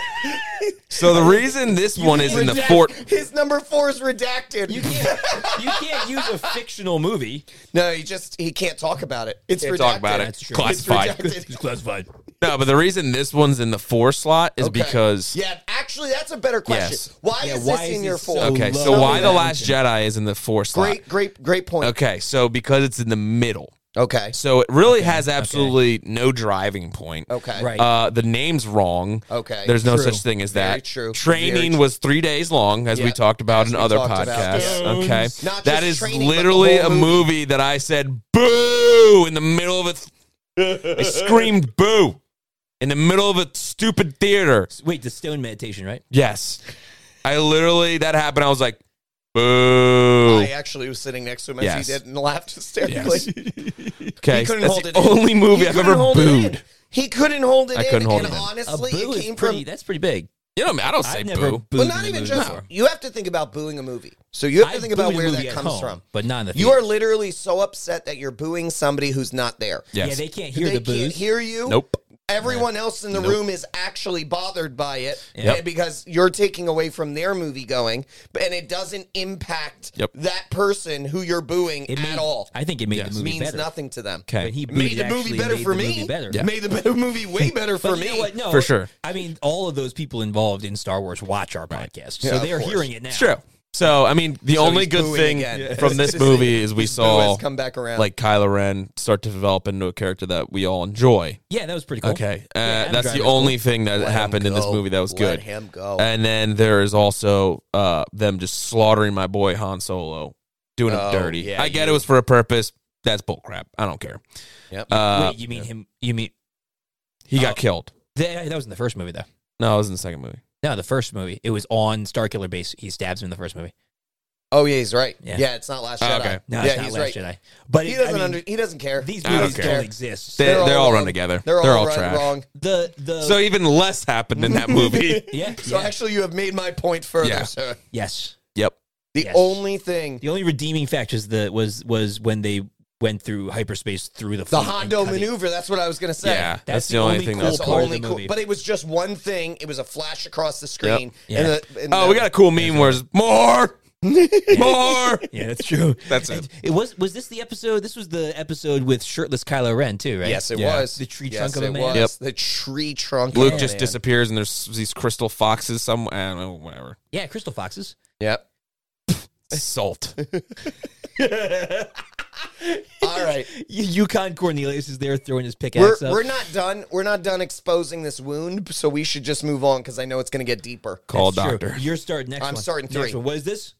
C: So the reason this one is in the
B: Redact-
C: fort.
B: His number four is redacted.
A: You can't you can't use a fictional movie.
B: no, he just he can't talk about it. It's
C: Can't
B: redacted.
C: talk about it.
A: That's true.
C: Classified.
B: It's redacted.
A: It's classified.
C: No, but the reason this one's in the four slot is
B: Okay.
C: because.
B: Yeah, actually, that's a better question.
C: Yes.
B: Why
A: Yeah,
B: is
A: why
B: this
A: is
B: in
A: it
B: your
A: so
B: four?
C: Okay,
A: low
C: so why The
A: ranking?
C: Last Jedi is in the four slot?
B: Great, great, great point.
C: Okay, so because it's in the middle.
B: Okay.
C: So it really has absolutely no driving point.
B: Okay.
A: Right.
C: Uh, the name's wrong.
B: Okay.
C: There's no
A: True.
C: such thing as
B: Very
C: that.
B: true.
C: Training
B: Very true.
C: was three days long, as we
B: Yeah,
C: talked about
B: as
C: in
B: we
C: other
B: talked about.
C: podcasts.
A: Stones.
C: Okay.
B: Not
C: That
B: just
C: is
B: training, but the
C: literally
B: whole
C: a
B: movie.
C: movie that I said boo in the middle of it. I screamed boo in the middle of a stupid theater.
A: Wait, the stone meditation, right?
C: Yes. I literally, that happened. I was like, boo.
B: I actually was sitting next to him as
C: Yes.
B: he did and laughed hysterically.
C: Okay.
B: He couldn't
C: That's
B: hold
C: the
B: it in.
C: only movie
B: He
C: I've
B: couldn't
C: ever
B: hold it in.
C: booed.
B: He couldn't hold it
C: I
B: in.
C: couldn't hold
B: and
C: it in.
A: A
B: honestly,
A: boo
B: it
A: is
B: came
A: pretty.
B: from.
A: That's pretty big.
C: You know, I don't say
A: I've never
C: boo.
A: booed
B: Well,
A: in
B: not
A: a
B: even
A: movie
B: just.
A: before.
B: You have to think about booing a movie. So you have to
A: I've
B: think about
A: booed a
B: where
A: movie
B: that
A: at
B: comes
A: home,
B: from.
A: but not in the
B: You are
A: theaters.
B: literally so upset that you're booing somebody who's not there.
C: Yes.
A: Yeah, they can't hear
B: they
A: the
B: can't
A: booze.
B: hear you.
C: Nope.
B: everyone else in the
C: Nope.
B: room is actually bothered by it
A: Yep.
B: and because you're taking away from their movie going, and it doesn't impact
C: Yep.
B: that person who you're booing
A: It
B: at
A: made-
B: all.
A: I think it made
C: Yes.
A: the movie
B: Means
A: better.
B: nothing to them.
C: Okay.
A: When he
B: Made
A: booted,
B: the movie
A: actually
B: better
A: made
B: for
A: the
B: me.
A: movie better.
C: Yeah.
B: Made the better movie way better for
A: But
B: me.
A: you know what? No,
C: For sure.
A: I mean, all of those people involved in Star Wars watch our podcast,
B: Yeah,
A: so
B: of
A: they're
B: course.
A: hearing it now.
C: It's true. So, I mean, the
B: So
C: only
B: he's
C: good
B: booing
C: thing
B: again.
C: from this movie is we
B: His boo
C: saw
B: has come back around.
C: like Kylo Ren start to develop into a character that we all enjoy.
A: Yeah, that was pretty cool.
C: Okay, uh,
A: Yeah, Adam
C: that's the
A: Driver's
C: only
A: cool.
C: thing that
B: Let him
C: happened in this
B: go.
C: movie that was
B: Let
C: good.
B: him go.
C: And then there is also uh, them just slaughtering my boy Han Solo, doing him
B: Oh,
C: dirty.
B: yeah,
C: I get
B: you-
C: it was for a purpose. That's bullcrap. I don't care.
B: Yep.
C: Uh,
A: Wait, you mean him? You mean
C: he
A: oh.
C: got killed.
A: that, that was in the first movie, though?
C: No, it was in the second movie.
A: No, the first movie. It was on Starkiller Base. He stabs him in the first movie.
B: Oh yeah, he's right.
A: Yeah.
B: Yeah, it's not Last
C: Oh,
B: Jedi.
C: okay.
A: No,
B: yeah,
A: it's not
B: he's
A: Last
B: right.
A: Jedi. But
B: He
A: it-
B: doesn't
A: I mean,
B: under, he doesn't care.
A: these
C: I don't
A: movies
C: care.
A: don't exist.
C: They,
B: They're
C: they
B: all
C: all run
B: wrong.
C: together.
B: They're,
C: They're
B: all
C: all
B: right,
C: trash.
B: wrong.
A: the the
C: So even less happened in that movie.
A: yeah,
B: So
A: yeah.
B: actually, you have made my point further,
C: Yeah.
B: sir.
A: yes.
C: Yep.
B: The
A: Yes.
B: only thing,
A: The only redeeming fact is the was was when they went through hyperspace through the
B: the
A: fleet and
B: Hondo
A: cut it.
B: maneuver. That's what I was going to say.
C: Yeah, that's,
A: That's
C: the,
A: the
C: only
A: only
C: thing
A: cool
C: that was
B: That's
A: part
C: cool.
A: of the
B: only cool.
A: movie.
B: But it was just one thing. It was a flash across the screen.
A: Yep.
B: And the, and
C: Oh,
B: the,
C: we got a cool meme where it's more, more.
A: Yeah, that's true.
C: That's it.
A: And it was was this the episode? This was the episode with shirtless Kylo Ren too, right?
B: Yes, it
C: Yeah.
B: was
A: The tree
B: yes,
A: trunk of a
B: it
A: man?
B: Was.
C: Yep.
B: The tree trunk.
C: Luke
B: of a
C: just
B: man.
C: disappears, and there's these crystal foxes somewhere. I don't know, whatever.
A: Yeah, Crystal Foxes.
B: Yep.
C: Salt.
B: All right.
A: Yukon Cornelius is there throwing his
B: We're,
A: pickaxe up.
B: we're not done. We're not done exposing this wound, so we should just move on because I know it's going to get deeper.
C: Call
A: That's true.
C: doctor.
A: You're starting next
B: I'm
A: one.
B: starting
A: Next
B: three.
A: one. What is this?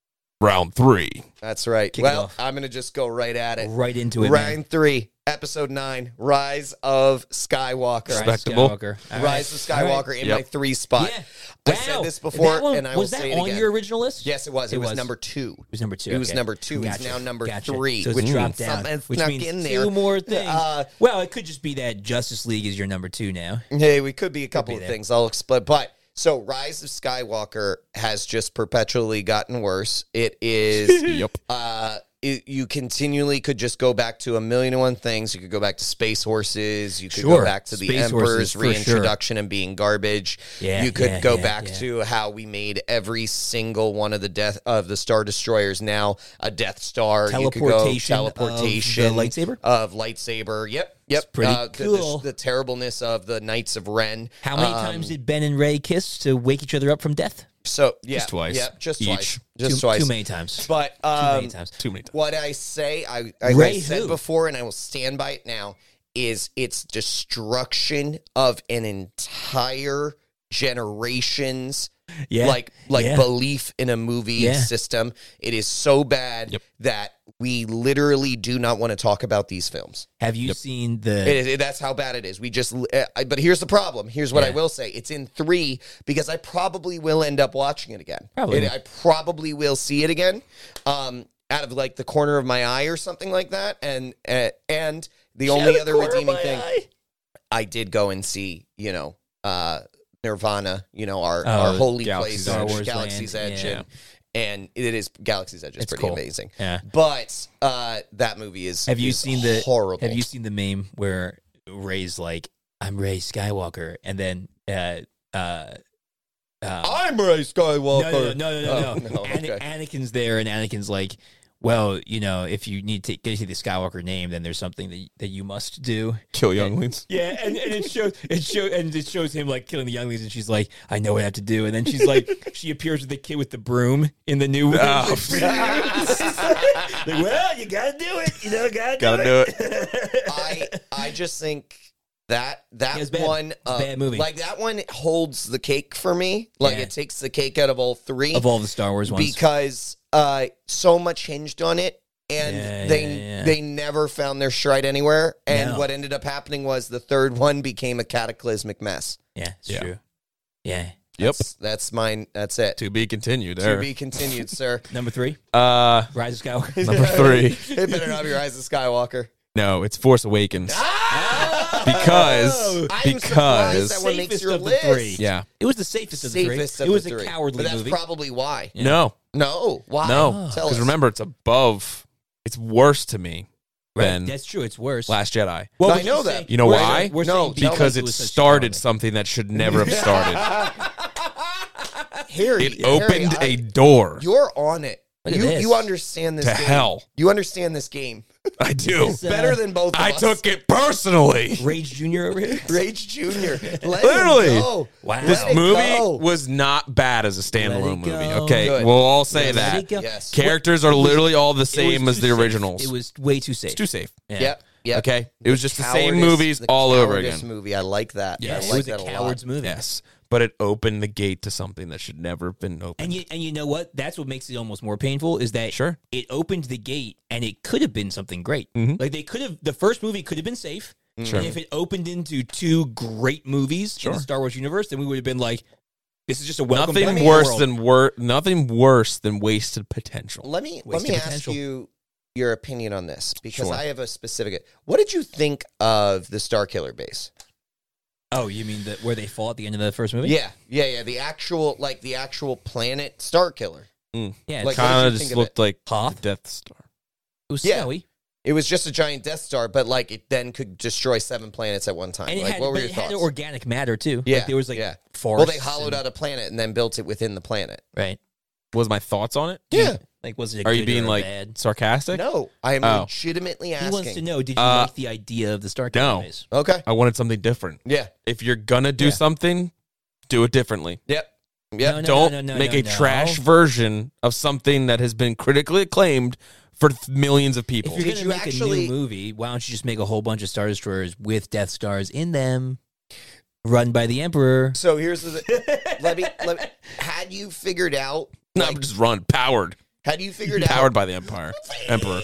C: Round three.
B: That's right.
A: Kick it
B: well,
A: off.
B: I'm going to just go right at it.
A: Right into it,
B: Round
A: man.
B: three, episode nine, Rise of Skywalker.
A: Rise of
C: Respectable.
A: Skywalker. All
B: Rise of
A: right.
B: Skywalker
A: All right.
B: in
C: Yep.
B: my three spot.
A: Yeah.
B: I
A: Wow.
B: said this before,
A: That one-
B: and I will
A: was that
B: say it
A: on
B: again.
A: your original list?
B: Yes, it was. It,
A: It
B: was.
A: was.
B: number two.
A: It was number two.
B: It was
A: okay.
B: number two. It's
A: Gotcha.
B: now number
A: Gotcha.
B: three,
A: So it's
B: which
A: dropped
B: means
A: down,
B: something's
A: which
B: snuck
A: means
B: in
A: two
B: there.
A: more things.
B: Uh,
A: well, it could just be that Justice League is your number two now.
B: Hey, we could be a couple
A: be
B: of
A: there.
B: things. I'll explain. But so, Rise of Skywalker has just perpetually gotten worse. It is.
C: Yep.
B: Uh, it, you continually could just go back to a million and one things. You could go back to space horses. You could
A: Sure.
B: go back to the
A: Space
B: Emperor's
A: horses, for
B: reintroduction and being garbage.
A: Yeah,
B: you could
A: yeah,
B: go
A: yeah,
B: back
A: yeah.
B: to how we made every single one of the death of the Star Destroyers now a Death Star. You could go
A: Teleportation of
B: teleportation
A: the lightsaber?
B: of lightsaber. Yep, yep.
A: pretty
B: uh, the-
A: cool.
B: The, the terribleness of the Knights of Ren.
A: How many
B: Um,
A: times did Ben and Ray kiss to wake each other up from death?
B: So yeah,
C: Just twice.
B: Yep, just
C: Each.
B: twice. Just
A: too,
B: twice.
A: Too many times.
B: But
A: too
B: um,
A: many times.
C: Too many times.
B: what I say, I, I,
A: Ray
B: I said
A: who?
B: before, and I will stand by it now, is it's destruction of an entire generation's
A: Yeah.
B: like like
A: Yeah.
B: belief in a movie
A: Yeah.
B: system. It is so bad
C: Yep.
B: that we literally do not want to talk about these films.
A: Have you seen the?
B: It, it- that's how bad it is. We just, uh, I- but here's the problem. Here's what I
A: Yeah.
B: will say. It's in three because I probably will end up watching it again.
A: Probably.
B: It- I probably will see it again, um, out of like the corner of my eye or something like that. And uh, and the only
A: Out of
B: other
A: the corner of
B: redeeming
A: my
B: thing,
A: eye.
B: I did go and see, you know, uh, Nirvana. You know, our
A: Oh,
B: our holy
C: Galaxy's
B: place,
A: Star
C: Edge.
A: Wars
B: Galaxy's
A: Land,
B: Edge,
A: yeah.
B: and and it is Galaxy's Edge is
A: It's
B: pretty
A: cool.
B: amazing.
A: Yeah.
B: But uh, that movie is
A: Have you
B: is
A: seen the
B: horrible?
A: Have you seen the meme where Ray's like, "I'm Ray Skywalker," and then uh uh. uh
B: I'm Ray Skywalker.
A: no, no, no, no, no,
B: Oh,
A: no.
B: no,
A: Ana-
B: okay.
A: Anakin's there, and Anakin's like, "Well, you know, if you need to get to the Skywalker name, then there's something that that you must do."
C: Kill younglings.
A: Yeah, and, and it shows it shows and it shows him like killing the younglings, and she's like, "I know what I have to do." And then she's like, she appears with the kid with the broom in the new.
C: Oh.
A: like, well, you gotta do it. You know, gotta,
C: Gotta
A: do
C: do
A: it.
B: I I just think that that
A: Yeah, it's bad.
B: one
A: It's a
B: uh,
A: bad movie.
B: like that one holds the cake for me. Like
A: Yeah.
B: it takes the cake out of all three
A: Of all the Star Wars ones,
B: because uh, so much hinged on it. And
A: Yeah,
B: they
A: yeah, yeah.
B: they never found their stride anywhere. And
A: No.
B: what ended up happening was the third one became a cataclysmic mess.
A: yeah, it's
C: Yeah.
A: true. Yeah,
C: Yep.
B: That's, that's mine. That's it.
C: To be continued
B: To
C: there.
B: be continued, sir.
A: number three,
C: uh,
A: Rise of Skywalker.
C: number three.
B: It better not be Rise of Skywalker.
C: No, it's Force Awakens.
B: Ah!
C: Because
B: I'm surprised
C: because
B: that one makes
A: Safest
B: your
A: of the
B: list.
A: three.
C: yeah.
A: It was the safest of the three.
B: Safest
A: It
B: of
A: was
B: the
A: a
B: three.
A: cowardly
B: But that's
A: movie.
B: probably why.
A: Yeah.
C: No.
B: No, why?
C: No.
B: Tell
C: Because
B: us.
C: remember, it's above. It's worse to me
A: Right.
C: than
A: That's true. It's worse.
C: Last Jedi.
A: Well,
B: No,
A: but
B: I know
A: you're
B: that.
A: saying-
C: You know
A: we're-
C: why?
A: We're
B: No,
A: saying because,
C: Because
A: it
C: it
A: was such
C: started
A: a
C: something that should never have started.
B: Harry,
C: It
B: Harry,
C: opened
B: I-
C: a door
B: You're on it.
A: Look at
B: You
A: this.
B: you understand this
C: to
B: game.
C: hell.
B: You understand this game
C: I do.
A: It's, uh,
B: better than both of
C: I
B: us.
C: took it personally.
A: Rage Junior over here.
B: Rage Junior Let
C: Literally.
B: him go.
A: Wow.
B: Let
C: This
B: it
C: movie
B: go.
C: was not bad as a
A: Let it
C: standalone movie.
A: go.
C: Okay,
B: Good.
C: we'll all say
A: Let
C: that.
A: it go.
B: Yes.
C: Characters are literally all the
A: It was
C: same as
A: too
C: the
A: safe.
C: originals.
A: It was way too safe.
C: It's too safe.
A: Yeah.
B: Yep. Yep.
C: Okay, it was just the same
B: Cowardice-
C: movies
B: the
C: all over
B: cowardice
C: again.
B: Movie. I like that.
A: Yeah,
B: I
A: it
B: like
A: was
B: that
A: a
B: a lot.
A: coward's movie.
C: Yes, but it opened the gate to something that should never have been opened.
A: And you and you know what? That's what makes it almost more painful is that
C: Sure.
A: it opened the gate and it could have been something great.
C: Mhm.
A: Like they could have the first movie could have been safe.
C: Sure.
A: And if it opened into two great movies in
C: Sure.
A: the Star Wars universe, then we would have been like, this is just a welcome
C: Nothing
A: back to the
C: worse
A: world.
C: than wor- nothing worse than wasted potential.
B: Let me let
A: Wasted
B: me ask
A: potential.
B: you your opinion on this because
C: Sure.
B: I have a specific. What did you think of the Starkiller base?
A: Oh, you mean that where they fall at the end of the first movie?
B: Yeah, yeah, yeah. The actual like the actual planet Starkiller.
A: Yeah.
B: Like,
A: Like,
B: what did
C: Kind
B: you
C: of
B: think
C: just
B: of
C: looked like
A: Hoth?
C: the Death Star.
A: it was
B: yeah.
A: snowy.
B: It was just a giant Death Star, but like it then could destroy seven planets at one time.
A: And it
B: like,
A: had,
B: what were
A: but
B: your
A: it
B: thoughts?
A: had organic matter too.
B: Yeah,
A: Like, there was like
B: yeah.
A: forests.
B: Well, they hollowed
A: and-
B: out a planet and then built it within the planet.
A: Right.
C: Was my thoughts on it?
B: Yeah.
A: Like, was it a
C: Are you
A: good
C: being
A: or a
C: like
A: bad?
C: sarcastic?
B: No, I am
C: Oh.
B: legitimately
A: He
B: asking.
A: wants to know, did you
C: Uh,
A: like the idea of the Star
C: no.
A: base?
B: Okay.
C: I wanted something different.
B: Yeah.
C: If you're gonna do
A: Yeah.
C: something, do it differently.
B: Yep. Yep.
A: No, no,
C: Don't
A: no, no,
C: make
A: no,
C: a
A: no.
C: trash version of something that has been critically acclaimed for th- millions of people.
A: If you're
B: Did
A: going to
B: you
A: make
B: actually-
A: a new movie, why don't you just make a whole bunch of Star Destroyers with Death Stars in them, run by the Emperor?
B: So here's the. let me. Let me. Had you figured out?
C: Not
B: like,
C: just run powered,
B: had you figured
C: powered
B: out?
C: by the Empire, Emperor.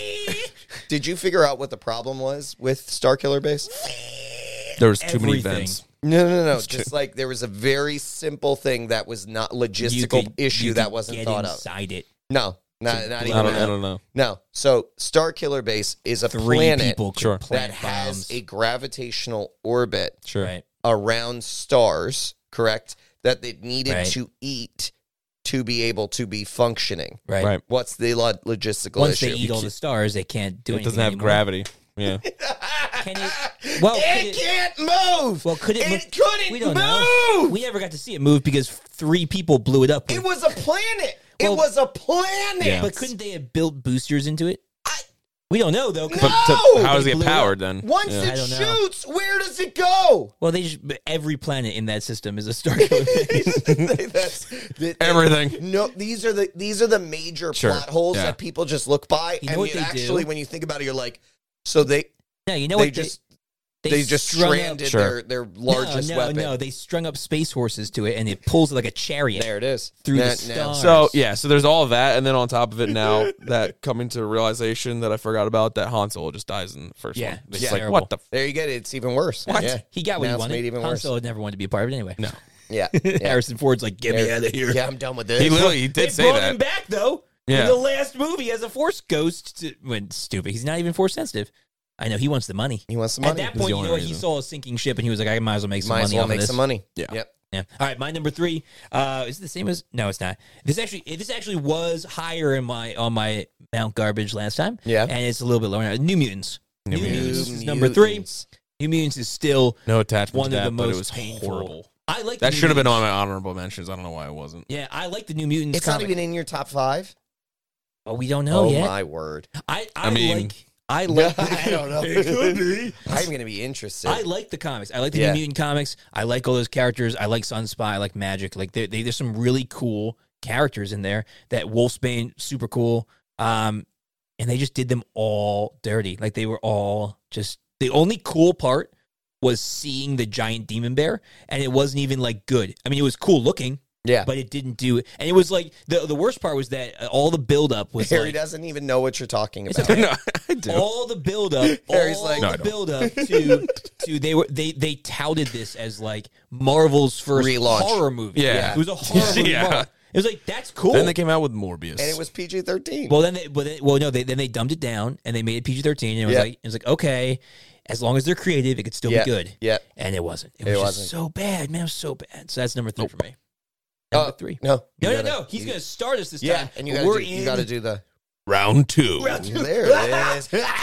B: Did you figure out what the problem was with Starkiller base?
C: There was too many
A: Everything.
C: events.
B: No, no, no. Just like there was a very simple thing that was not
A: You
B: logistical
A: could-
B: issue
A: you
B: that
A: could
B: wasn't
A: get
B: thought of.
A: inside it.
B: No, not, not
C: I
B: even.
C: don't, I
B: that.
C: don't know.
B: No. So Starkiller base is a
A: Three
B: planet
A: people could
C: Sure.
B: that
A: plant
B: has
A: bombs.
B: a gravitational orbit
C: Sure.
A: Right.
B: around stars, correct? That they needed
A: Right.
B: to eat to be able to be functioning.
A: Right.
C: Right.
B: What's the lo- logistical
A: Once
B: issue?
A: they eat all the stars, they can't do
C: It
A: anything
C: doesn't have
A: anymore.
C: gravity. Yeah.
A: Can it? Well, could
B: it
A: it,
B: can't move.
A: well, could it?
B: it
A: move?
B: couldn't
A: We don't
B: move.
A: know. We never got to see it move because three people blew it up.
B: It was a planet.
A: Well,
B: it was a planet.
C: Yeah.
A: But couldn't they have built boosters into it? We don't know though. 'cause-
C: But to,
B: No!
C: how does
A: They
C: it
A: blew
C: get
A: it
C: powered
A: up.
C: then?
B: Once
C: Yeah.
A: I
B: it
A: don't know.
B: shoots, where does it go?
A: Well, they just every planet in that system is a Starkiller base.
B: That's that-
C: Everything.
B: No, these are the these are the major
C: Sure.
B: plot holes
C: Yeah.
B: that people just look by,
A: You know
B: and
A: what
B: you
A: they
B: actually,
A: do?
B: when you think about it, you're like, so they
A: No, you know
B: they
A: what?
B: just
A: they,
B: they, just
A: strung up-
B: stranded
C: Sure.
B: their their largest
A: no, no,
B: weapon.
A: No, they strung up space horses to it, and it pulls it like a chariot
B: There it is.
A: through
B: Now-
A: the
B: now-
A: stars.
C: So yeah, so there's all of that, and then on top of it now, that coming to realization that I forgot about that Han Solo just dies in the first
A: Yeah,
C: one. It's
A: yeah.
C: like
A: Terrible.
C: what the f-
B: There you get it. It's even worse.
A: What?
B: Yeah.
A: He got what
B: Now
A: he
B: it's
A: wanted.
B: made even
A: Han
B: worse.
A: Solo never wanted to be a part of it anyway.
C: no.
B: Yeah. yeah.
A: Harrison Ford's like, get me out of here.
B: Yeah, I'm done with this.
C: He literally he
A: They
C: did say
A: brought
C: that.
A: him back though.
C: Yeah.
A: In the last movie as a Force ghost. To, when stupid, he's not even Force sensitive. I know he wants the money.
B: He wants some
A: At
B: money.
A: that
C: the
A: point, you
C: only
A: know what? He
C: reason.
A: saw a sinking ship, and he was like, I might as well make some
B: Might as
A: money
B: well
A: off
B: make
A: of this.
B: some money.
C: Yeah.
B: Yep.
A: Yeah. All right, my number three. Uh, is it the same as? No, it's not. This actually, this actually was higher in my on my Mount Garbage last time.
B: Yeah.
A: and it's a little bit lower now. New Mutants. New,
C: New
A: Mutants.
C: Mutants.
A: is number three.
B: Mutants.
A: New Mutants is still
C: No attachment
A: one
C: to
A: of
C: that,
A: the
C: but
A: most
C: it was
A: painful.
C: horrible.
A: I like
C: That
A: the New
C: should have been
A: Mutants.
C: on my honorable mentions. I don't know why it wasn't.
A: Yeah, I like the New Mutants.
B: It's not
A: comic.
B: even in your top five.
A: Oh, we don't know
B: oh
A: yet.
B: my word!
A: I, I,
C: I mean-
A: like. I like.
B: I don't know.
A: It could be.
B: I'm gonna be interested.
A: I like the comics. I like the
B: Yeah.
A: New Mutant comics. I like all those characters. I like Sunspot. I like Magic. Like they, they, there's some really cool characters in there. That Wolfsbane, super cool. Um, and they just did them all dirty. Like they were all just the only cool part was seeing the giant demon bear, and it wasn't even like good. I mean, it was cool looking,
B: yeah.
A: but it didn't do it. And it was like the the worst part was that uh, all the buildup was
B: Harry
A: like,
B: doesn't even know what you're talking
A: It's
B: about.
A: okay.
C: no, I do.
A: all the buildup,
B: Harry's
A: all
B: like-
C: No, I
A: the
C: don't.
A: buildup to to they were they they touted this as like Marvel's first
B: Relaunch.
A: horror movie.
C: Yeah.
A: it was a horror movie.
C: Yeah.
A: Marvel. It was like that's cool.
C: Then they came out with Morbius.
B: And it was P G thirteen.
A: well, then they well, they, well no, they then they dumbed it down and they made it P G thirteen. And it was
B: Yeah.
A: like it was like okay, as long as they're creative, it could still
B: yeah.
A: be good.
B: Yeah.
A: And it wasn't. It
B: It
A: was just
B: wasn't.
A: so bad, man. It was so bad. So that's number three for me. Number
B: Uh,
A: three.
B: No.
A: No,
B: you
A: no,
B: gotta-
A: no. He's
B: you-
A: gonna start us this
B: Yeah,
A: time.
B: and you
A: but
B: gotta
A: we're
B: do,
A: in.
B: you got to do the.
C: round two.
A: Round two.
B: There it is.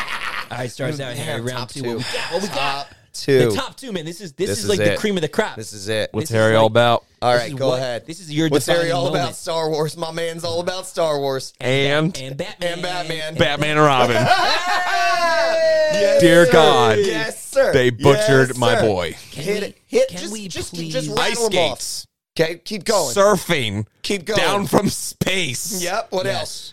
A: All right, starts out here. Round
B: top
A: two.
B: two.
A: What we got? What we got?
B: Top two.
A: The top two, man. This is this,
B: This
A: is
B: is
A: like the
B: it.
A: cream of the crop.
B: This is it.
C: What's
A: This is
C: Harry
A: like-
C: all about?
B: All
A: This
B: right,
A: is
B: go
A: what-
B: ahead.
A: This is your
B: What's Harry
A: defining
B: all
A: moment.
B: about? Star Wars. My man's all about Star Wars.
C: And
A: and Batman
B: And Batman.
C: Batman and Robin.
B: Yes,
C: Dear
B: sir.
C: God.
B: Yes, sir.
C: They butchered
B: Yes,
C: my
B: sir.
C: boy.
A: Can
B: Hit
A: we,
B: it. Hit.
A: Can
B: just,
A: we
B: just,
A: please?
B: just
C: Ice
B: rattle them off.
C: skates.
B: Okay, keep going.
C: Surfing.
B: Keep going.
C: Down from space.
B: Yep. What
A: Yes.
B: else?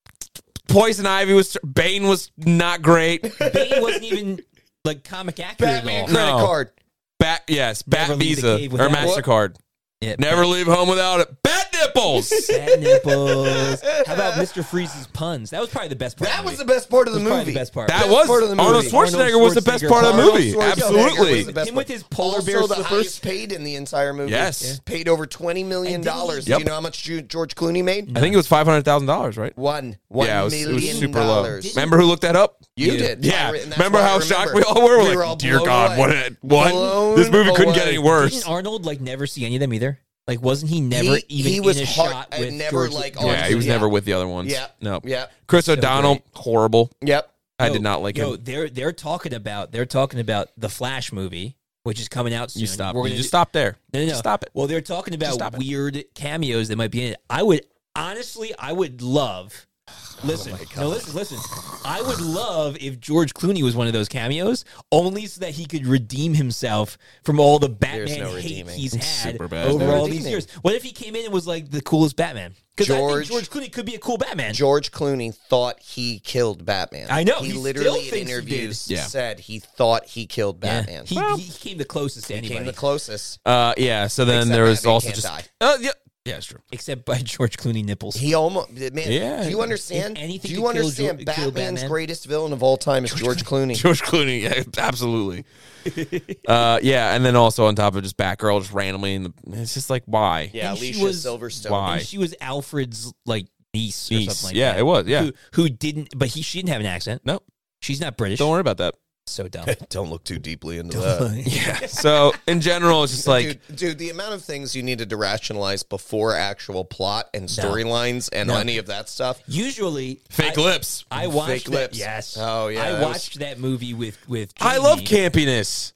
C: Poison Ivy was. Bane was not great.
A: Bane wasn't even like comic accurate
B: Batman
A: at all.
B: credit
C: No.
B: card.
C: Bat. Yes. Bat
A: Never leave the
C: Visa
A: cave
C: or
A: without it.
C: Mastercard.
A: Yeah,
C: Never leave home without it. Bat nipples.
A: Bat nipples. How about Mister Freeze's puns? That was probably the best part.
B: That
A: of the
B: was the
A: movie.
B: best part of the
A: That was probably
B: movie.
A: the best part.
C: That
B: Best
C: was
B: part of the
C: Arnold
B: movie.
C: Schwarzenegger
A: Arnold
C: was the best
A: Schwarzenegger.
C: part of the
B: Arnold
C: movie.
B: Schwarzenegger
C: Absolutely.
B: was the best
A: Him
B: part.
A: with his polar
B: also
A: bears
B: the
A: for the
B: highest
A: first-
B: paid in the entire movie.
C: Yes. Yeah.
B: Paid over twenty million
A: And didn't he-
B: dollars.
C: Yep.
B: Do you know how much Ju- George Clooney made?
C: I think it was five hundred thousand dollars, right?
B: One. One
C: yeah, it was, it was
B: million
C: super low.
B: dollars.
C: Remember who looked that up?
B: You
A: Yeah.
B: did.
C: Yeah.
B: Byron, and that's
C: Remember
B: why I
C: how
B: remember.
C: shocked we all were? We're
B: We
C: like,
B: were all
C: dear
B: blown
C: God,
B: away.
C: what?
B: Blown
C: What? This movie couldn't get
B: away.
C: any worse.
A: Didn't Arnold like never see any of them either? Like, wasn't he never
B: He-
A: even
B: he was
A: in a
B: hard-
A: shot
B: and
A: with
B: never,
A: George?
B: like,
A: George
C: Yeah, he was
A: Clooney?
C: never with the other ones.
B: Yeah.
C: No.
B: Yeah.
C: Chris
A: So
C: O'Donnell,
A: great.
C: horrible.
B: Yep.
C: I
A: Yo,
C: did not like
A: yo,
C: him.
A: they're they're talking about they're talking about the Flash movie, which is coming out soon.
C: You stop.
A: We're
C: You
A: gonna
C: just
A: do-
C: stop there.
A: No, no, no.
C: Just stop it.
A: Well, they're talking about
C: stop it.
A: weird cameos that might be in it. I would honestly, I would love. Listen, no, listen, listen. I would love if George Clooney was one of those cameos, only so that he could redeem himself from all the Batman
B: no
A: hate
B: redeeming.
A: he's
C: It's
A: had
C: super bad.
A: over
B: There's no
A: all these
B: redeeming.
A: years. What if he came in and was like the coolest Batman? Because I think
B: George-
A: George Clooney could be a cool Batman.
B: George Clooney thought he killed Batman.
A: I know,
B: He,
A: he still
B: literally in
A: thinks he
B: interviews
C: did. Yeah.
B: said he thought he killed
A: Yeah.
B: Batman.
A: He,
C: Well,
A: he came the closest to
B: He
A: anybody,
B: came the closest.
C: Uh, yeah. So then
B: Except
C: there was
B: Batman
C: also
B: can't
C: just.
B: die.
C: Uh, yeah. Yeah, it's true.
A: except by George Clooney nipples.
B: He almost man.
C: Yeah.
B: Do you understand?
A: If anything
B: Do
A: could
B: you
A: kill
B: understand?
A: Jo- kill
B: Batman's
A: Batman?
B: greatest villain of all time is George Clooney.
C: George Clooney, yeah, absolutely. uh, yeah, and then also on top of just Batgirl, just randomly, in the, it's just like why?
B: Yeah,
A: And she
B: Alicia
A: was-
B: Silverstone.
C: Why?
A: And she was Alfred's like niece or
C: Niece.
A: something like
C: Yeah,
A: that.
C: it was, yeah.
A: Who, who didn't, but he she didn't have an accent.
C: Nope.
A: She's not British.
C: Don't worry about that.
A: So dumb.
B: Don't look too deeply into that.
C: Yeah. So in general, it's just like
B: dude, dude, the amount of things you needed to rationalize before actual plot and storylines and
A: No.
B: any of that stuff.
A: Usually,
C: fake
A: I,
C: lips.
A: I watched
B: Fake
A: that,
B: lips.
A: Yes.
B: Oh, yeah,
A: I
B: that was-
A: watched that movie with with.
C: I love
A: Jamie.
C: campiness.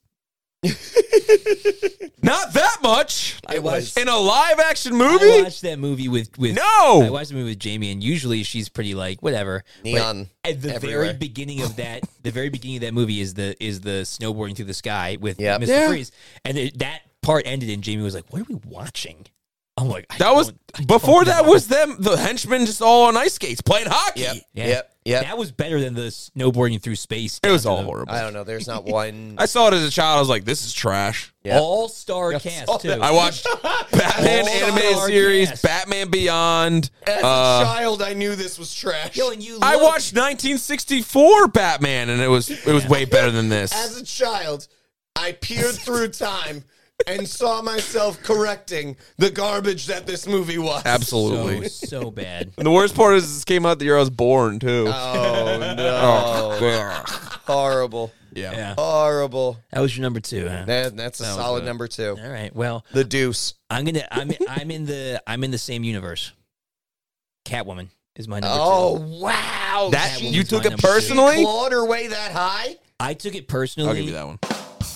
C: Not that much.
A: I watched.
C: In a live action
A: I
C: movie?
A: watched that movie with with.
C: No.
A: I watched the movie with Jamie, and usually she's pretty like whatever. But
B: Neon
A: at the
B: everywhere.
A: very beginning of that, the very beginning of that movie is the is the snowboarding through the sky with
B: Yep.
A: Mister
C: Yeah.
A: Freeze, and it, that part ended, and Jamie was like, "What are we watching?" I'm like, I
C: That was
A: don't- I
C: before
A: don't
C: that
A: know.
C: was them, the henchmen just all on ice skates playing hockey.
B: Yep.
A: Yeah.
B: Yep. Yep.
A: That was better than the snowboarding through space.
C: It was
A: down to
C: all
A: the
C: horrible.
B: I don't know. There's not one.
C: I saw it as a child. I was like, this is trash.
B: Yeah.
A: All star cast
B: all
A: too.
B: that-
C: I watched Batman
A: All
C: animated
A: star
C: series,
A: cast.
C: Batman Beyond.
B: As
C: Uh,
B: a child, I knew this was trash.
A: Yo, and you
C: I
A: look-
C: watched nineteen sixty-four Batman, and it was it was way better than this.
B: As a child, I peered through time and saw myself correcting the garbage that this movie was.
C: Absolutely.
A: so so bad.
C: And the worst part is this came out the year I was born too.
B: Oh no!
C: Oh, God.
B: Horrible,
C: yeah.
A: Yeah,
B: horrible.
A: that was your number two. Huh?
B: That, that's a
C: That was
B: solid
C: it.
B: number two.
A: All right. Well,
B: The Deuce.
A: I'm gonna. I'm. I'm in the. I'm in the same universe. Catwoman is my number
B: Oh
A: two.
B: wow!
C: That
A: Catwoman's
C: you took
A: my
C: it
A: number two.
C: personally?
B: Clawed her way that high.
A: I took it personally.
C: I'll give you that one.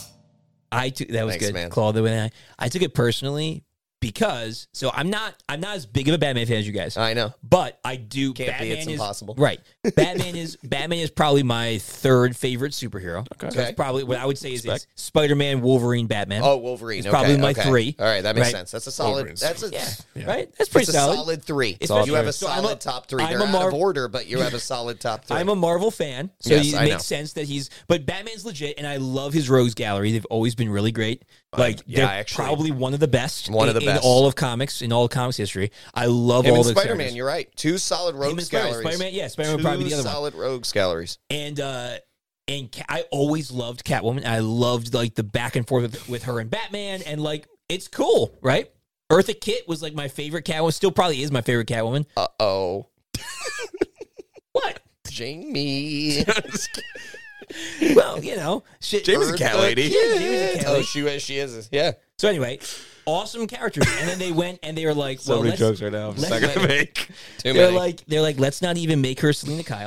A: I took that was
B: Thanks,
A: good.
B: man.
A: Claw the way I. I took it personally because so I'm not. I'm not as big of a Batman fan as you guys.
B: I know.
A: But I do.
B: Can't be,
A: Batman
B: it's
A: is,
B: impossible.
A: Right. Batman is Batman is probably my third favorite superhero. Okay. So
B: Okay.
A: it's probably what I would say is it's Spider-Man, Wolverine, Batman.
B: Oh, Wolverine.
A: It's
B: okay,
A: probably my
B: okay.
A: three.
B: All right, that makes
A: Right.
B: sense. That's a solid.
C: Wolverine's-
B: That's a.
A: Yeah. Right. That's pretty
B: It's a
A: solid.
B: solid, three.
A: Especially-
B: you have a
A: So I'm
B: solid
A: a-
B: top three.
A: I'm
B: They're
A: a
B: out
A: Mar-
B: of order, but you have a solid top three.
A: I'm a Marvel fan, so
B: Yes,
A: it
B: I
A: makes
B: know.
A: sense that he's. But Batman's legit, and I love his rogues gallery. They've always been really great. Like
B: yeah,
A: they're
B: actually.
A: probably one of the best.
B: One of
A: in,
B: the best.
A: in all of comics, in all of comics history. I love
B: Him
A: all
B: and
A: the
B: Spider-Man,
A: characters.
B: you're right. Two solid
A: Him
B: rogues
A: and Spider-
B: galleries.
A: Spider-Man, yeah, Spider-Man would
B: Two
A: probably be the other one.
B: solid rogues galleries.
A: And uh and Ca- I always loved Catwoman. I loved like the back and forth with, with her and Batman, and like it's cool, right? Eartha Kitt was like my favorite Catwoman. Still probably is my favorite Catwoman.
B: Uh oh.
A: What?
B: Jamie.
A: Well, you know, shit.
C: Jamie's a cat lady.
A: Yeah, Jamie's a cat
B: Oh,
A: lady.
B: she is. She is. Yeah.
A: So anyway, awesome characters. And then they went and they were like,
C: So
A: well,
C: many
A: let's,
C: jokes right now. I'm
A: let's-
C: not gonna make.
B: Too
A: they're
B: many.
A: like, they're like, let's not even make her Selena Kyle.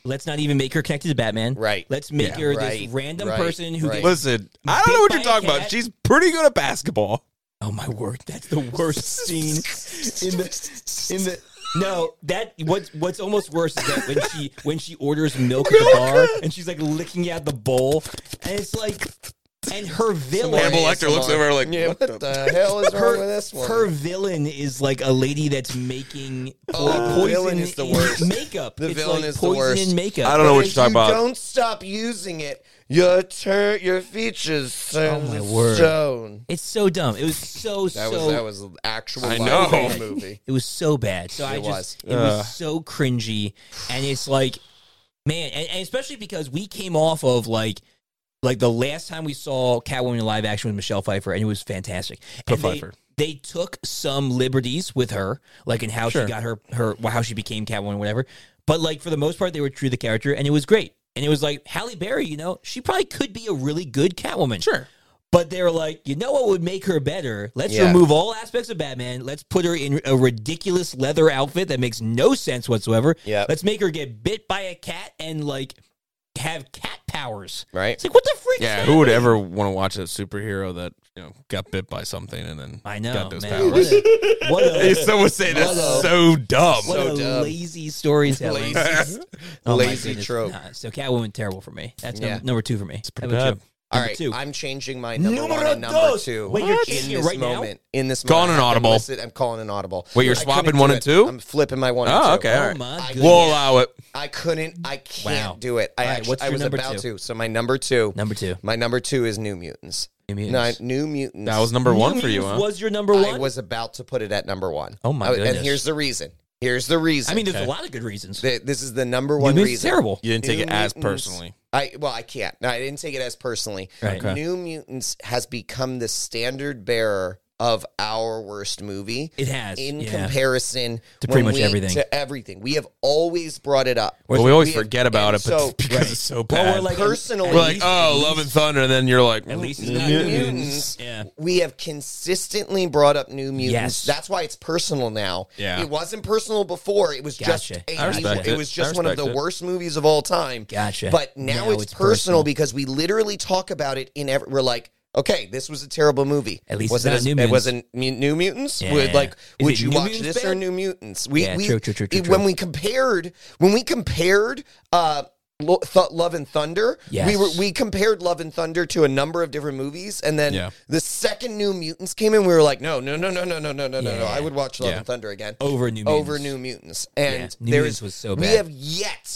A: Let's not even make her connected to Batman.
B: Right.
A: Let's make
C: Yeah.
A: her
B: Right.
A: this random
B: Right.
A: person who
B: Right.
A: gets.
C: Listen, I don't
A: Bit
C: know what
A: by
C: you're
A: a
C: talking
A: cat.
C: about. She's pretty good at basketball.
A: Oh my word, that's the worst scene in the in the. No, that what's what's almost worse is that when she when she orders milk at the bar and she's like licking out the bowl, and it's like, and her villain.
C: Hannibal Lecter looks over her like,
B: yeah,
C: what
B: what,
C: the-
B: the hell is wrong
A: Her,
B: with this one?
A: her villain is like a lady that's making
B: Oh,
A: like,
B: the
A: poison
B: villain is the
A: in
B: worst.
A: makeup.
B: The
A: It's
B: villain
A: like
B: is the
A: poison
B: worst.
A: in makeup.
C: I don't know
B: But
C: what
B: if
C: you're talking
B: you
C: about.
B: Don't stop using it. Your tur- your features turn
A: my
B: to
A: word.
B: stone.
A: It's so dumb. It was so
B: That
A: so.
B: was that was an actual
C: I
B: live
C: know.
B: action movie.
A: It was so bad. So I
B: It
A: just
B: was.
A: it
C: Ugh.
A: was so cringy, and it's like, man, and, and especially because we came off of like. Like the last time we saw Catwoman in live action with Michelle Pfeiffer, and it was fantastic.
C: Poor
A: And they,
C: Pfeiffer.
A: they took some liberties with her, like in how
C: Sure.
A: she got her her well, how she became Catwoman, whatever. But like for the most part, they were true to the character, and it was great. And it was like Halle Berry, you know, she probably could be a really good Catwoman.
C: Sure.
A: But they were like, you know what would make her better? Let's
B: Yeah.
A: remove all aspects of Batman. Let's put her in a ridiculous leather outfit that makes no sense whatsoever.
B: Yep.
A: Let's make her get bit by a cat and like have cat powers.
B: Right.
A: It's like, what the freak?
C: Yeah,
A: is
C: who would
A: happening?
C: ever want to watch a superhero that you know got bit by something and then
A: I know,
C: got those
A: man.
C: powers?
A: What a, what a,
C: Someone say that's
A: What a-
C: so dumb.
A: what
B: so
A: a
B: dumb.
A: lazy storytelling.
B: Lazy,
A: Oh my
B: lazy
A: goodness.
B: trope.
A: Nah, so Catwoman, terrible for me. That's
B: Yeah.
A: number, number two for me. It's
C: pretty bad.
B: All
A: Number
B: right,
A: two.
B: I'm changing my number
A: Numero
B: one and number
A: dos.
B: two.
A: Wait, you're
B: in
A: changing it
B: this
A: right now?
B: moment. In this
C: Calling
B: moment,
C: an
B: I have to
C: audible.
B: list it. I'm calling an audible.
C: Wait, you're
B: I
C: swapping
B: couldn't
C: one
B: do
C: and
B: it.
C: two?
B: I'm flipping my one
C: Oh,
B: and two.
C: okay, all
A: Oh
C: right.
A: my
B: I-
A: goodness.
C: We'll allow it.
B: I couldn't. I can't
A: Wow.
B: do it. I
A: All right,
B: actually,
A: what's
B: I
A: your
B: was
A: number
B: about
A: two?
B: to. So my number two.
A: Number two.
B: My number two is New Mutants.
A: New
B: No,
A: Mutants.
B: New Mutants.
C: That was number one
A: New
C: for you,
A: Mutants
C: huh?
A: was your number one?
B: I was about to put it at number one.
A: Oh, my
B: I-
A: goodness.
B: And here's the reason. Here's the reason.
A: I mean, there's
C: Okay.
A: a lot of good reasons.
B: Th- this is the number
A: New
B: one
A: Mutants is
B: reason.
A: terrible.
C: You didn't take
B: New
C: it as
B: Mutants-
C: personally.
B: I well, I can't. No, I didn't take it as personally.
A: Right.
C: Okay.
B: New Mutants has become the standard bearer of our worst movie.
A: It has.
B: In
A: yeah.
B: comparison
A: To pretty
B: when
A: much
B: we-
A: everything.
B: To everything. We have always brought it up.
C: Well, we always
B: We have-
C: forget about
B: and
C: it, but
B: so-
C: because
A: Right.
C: it's so
A: Well,
C: bad.
A: we're like,
B: Personally-
A: at
C: We're like,
A: least-
C: oh,
A: at
C: Love
A: least-
C: and Thunder, and then you're like,
A: At least it's
C: mm,
A: not
B: New
A: New
B: Mutants.
A: Mutants. Yeah.
B: We have consistently brought up New Mutants.
A: Yes.
B: That's why it's personal now.
C: Yeah.
B: It wasn't personal before. It was
A: Gotcha.
B: just a,
A: I respect
B: it
C: it.
B: was
C: I
B: just one of
C: respect
B: the
C: it.
B: worst movies of all time.
A: Gotcha.
B: But now,
A: Now
B: it's,
A: it's
B: personal,
A: personal.
B: because we literally talk about it in every. We're like, okay, this was a terrible movie.
A: At least
B: was
A: it's
B: it
A: not
B: as-
A: New
B: It
A: Mutants.
B: wasn't Mu- New Mutants.
A: Yeah.
B: Would like,
A: Is
B: would
A: it
B: you
A: New
B: watch
A: Mutants
B: this or
A: bad?
B: New Mutants? We,
A: Yeah,
B: we
A: true, true, true, true,
B: it-
A: true.
B: when we compared when we compared uh Lo- Th- Love and Thunder,
A: Yes.
B: we were we compared Love and Thunder to a number of different movies, and then
C: Yeah.
B: the second New Mutants came in, we were like, no, no, no, no, no, no, no, no, no, no.
A: Yeah.
B: I would watch Love
C: Yeah.
B: and Thunder again
A: Over New Mutants.
B: over New Mutants, and
A: New
B: there
A: Mutants
B: is
A: was so
B: we
A: bad.
B: have yet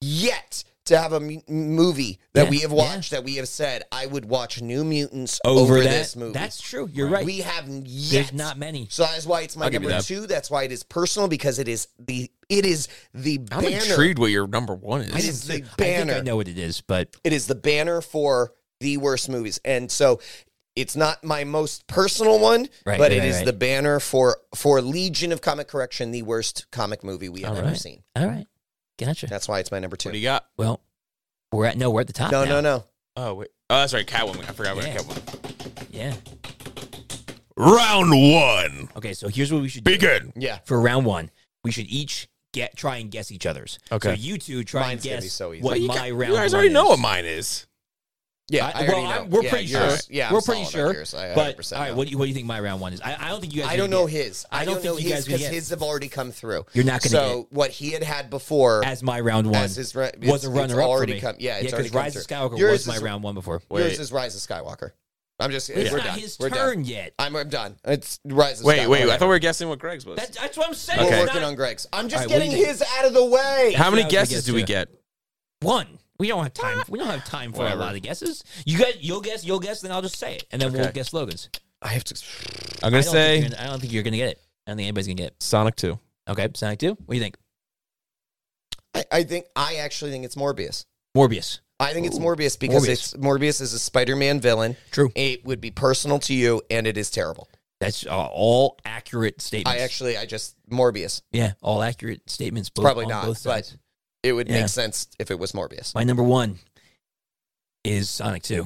B: yet to have a mu- movie that
A: Yeah,
B: we have
A: yeah.
B: watched that we have said I would watch New Mutants
A: Over,
B: over,
A: that.
B: this movie.
A: That's true. You're right.
B: We have yet.
A: There's not many.
B: So that's why it's my
C: I'll give you
B: number
C: that.
B: two. That's why it is personal, because it is the it is the
C: I'm
B: banner.
C: intrigued what your number one is.
B: It is the
A: I think
B: banner.
A: I know what it is, but
B: It is the banner for the worst movies, and so it's not my most personal one,
A: Right,
B: but
A: right,
B: it is
A: right.
B: the banner for for Legion of Comic Correction, the worst comic movie we have
A: All
B: ever
A: right.
B: seen.
A: all right. Gotcha.
B: That's why it's my number
C: What do
B: two.
C: you got?
A: Well, we're at no, we're at the top.
B: No,
A: now.
B: no, no.
C: Oh, wait. Oh, that's right. Catwoman. I forgot about
A: Yeah.
C: Catwoman.
A: Yeah.
C: Round one.
A: Okay, so here's what we should do.
C: Begin.
B: Yeah,
A: For round one, we should each get try and guess each other's.
C: Okay.
A: So you two try
B: Mine's
A: and
B: gonna
A: guess
B: be so easy.
A: what
C: You,
A: my
C: got-
A: round
C: you guys
A: one
C: already know
A: is.
C: what mine is.
B: yeah.
A: I-
B: I, already
A: well,
B: know.
A: I'm- we're
B: yeah,
A: pretty
B: yours-
A: sure.
B: Yeah, I'm
A: we're pretty
B: solid
A: sure.
B: on yours. I one hundred
A: But
B: percent
A: all right,
B: know.
A: what do you what do you think my round one is? I, I don't think you guys.
B: I
A: are
B: don't
A: gonna
B: know
A: get
B: his.
A: I
B: I
A: don't
B: don't
A: think
B: know
A: you
B: his
A: guys will
B: because
A: get-
B: his have already come through.
A: You're not gonna
B: So what he had had before
A: as my round one
B: as his re-
A: was
B: it's-
A: a runner
B: it's
A: up for
B: already
A: me.
B: come. Yeah, it's
A: because
B: already come
A: Rise of
B: through.
A: Skywalker
B: Yours
A: was my
B: is-
A: round one before.
C: Wait.
B: Yours is Rise of Skywalker. I'm just.
A: It's
B: we're
A: not
B: done.
A: his
B: we're
A: turn
B: done.
A: yet.
B: I'm, I'm done. It's Rise of
C: Wait,
B: Skywalker.
C: wait. I thought we were guessing what Greg's was.
A: That's, that's what I'm saying.
B: We're
C: Okay.
A: It's
B: working
A: not-
B: on Greg's. I'm just
A: All right, what do
B: getting
A: you
B: his out of the way.
C: How many
A: what I was gonna
C: guesses
A: guess
C: do we
A: too.
C: get?
A: One. We don't have time. We don't have time for
C: Whatever.
A: a lot of guesses. You guys, you'll guess, you'll guess, then I'll just say it, and then we'll
C: Okay.
A: guess Logan's.
B: I have to.
C: I'm
A: I
C: gonna
A: don't,
C: say
A: think you're gonna, I don't think you're gonna get it. I don't think anybody's gonna get it.
C: Sonic two.
A: Okay, Sonic two. What do you think?
B: I, I think. I actually think it's Morbius.
A: Morbius.
B: I think it's
A: Ooh.
B: Morbius because
A: Morbius.
B: it's Morbius is a Spider-Man villain.
A: True.
B: It would be personal to you, and it is terrible.
A: That's uh, all accurate statements.
B: I actually, I just Morbius.
A: yeah, all accurate statements. Both,
B: Probably
A: on
B: not,
A: both sides.
B: It would
A: Yeah.
B: make sense if it was Morbius.
A: My number one is Sonic two.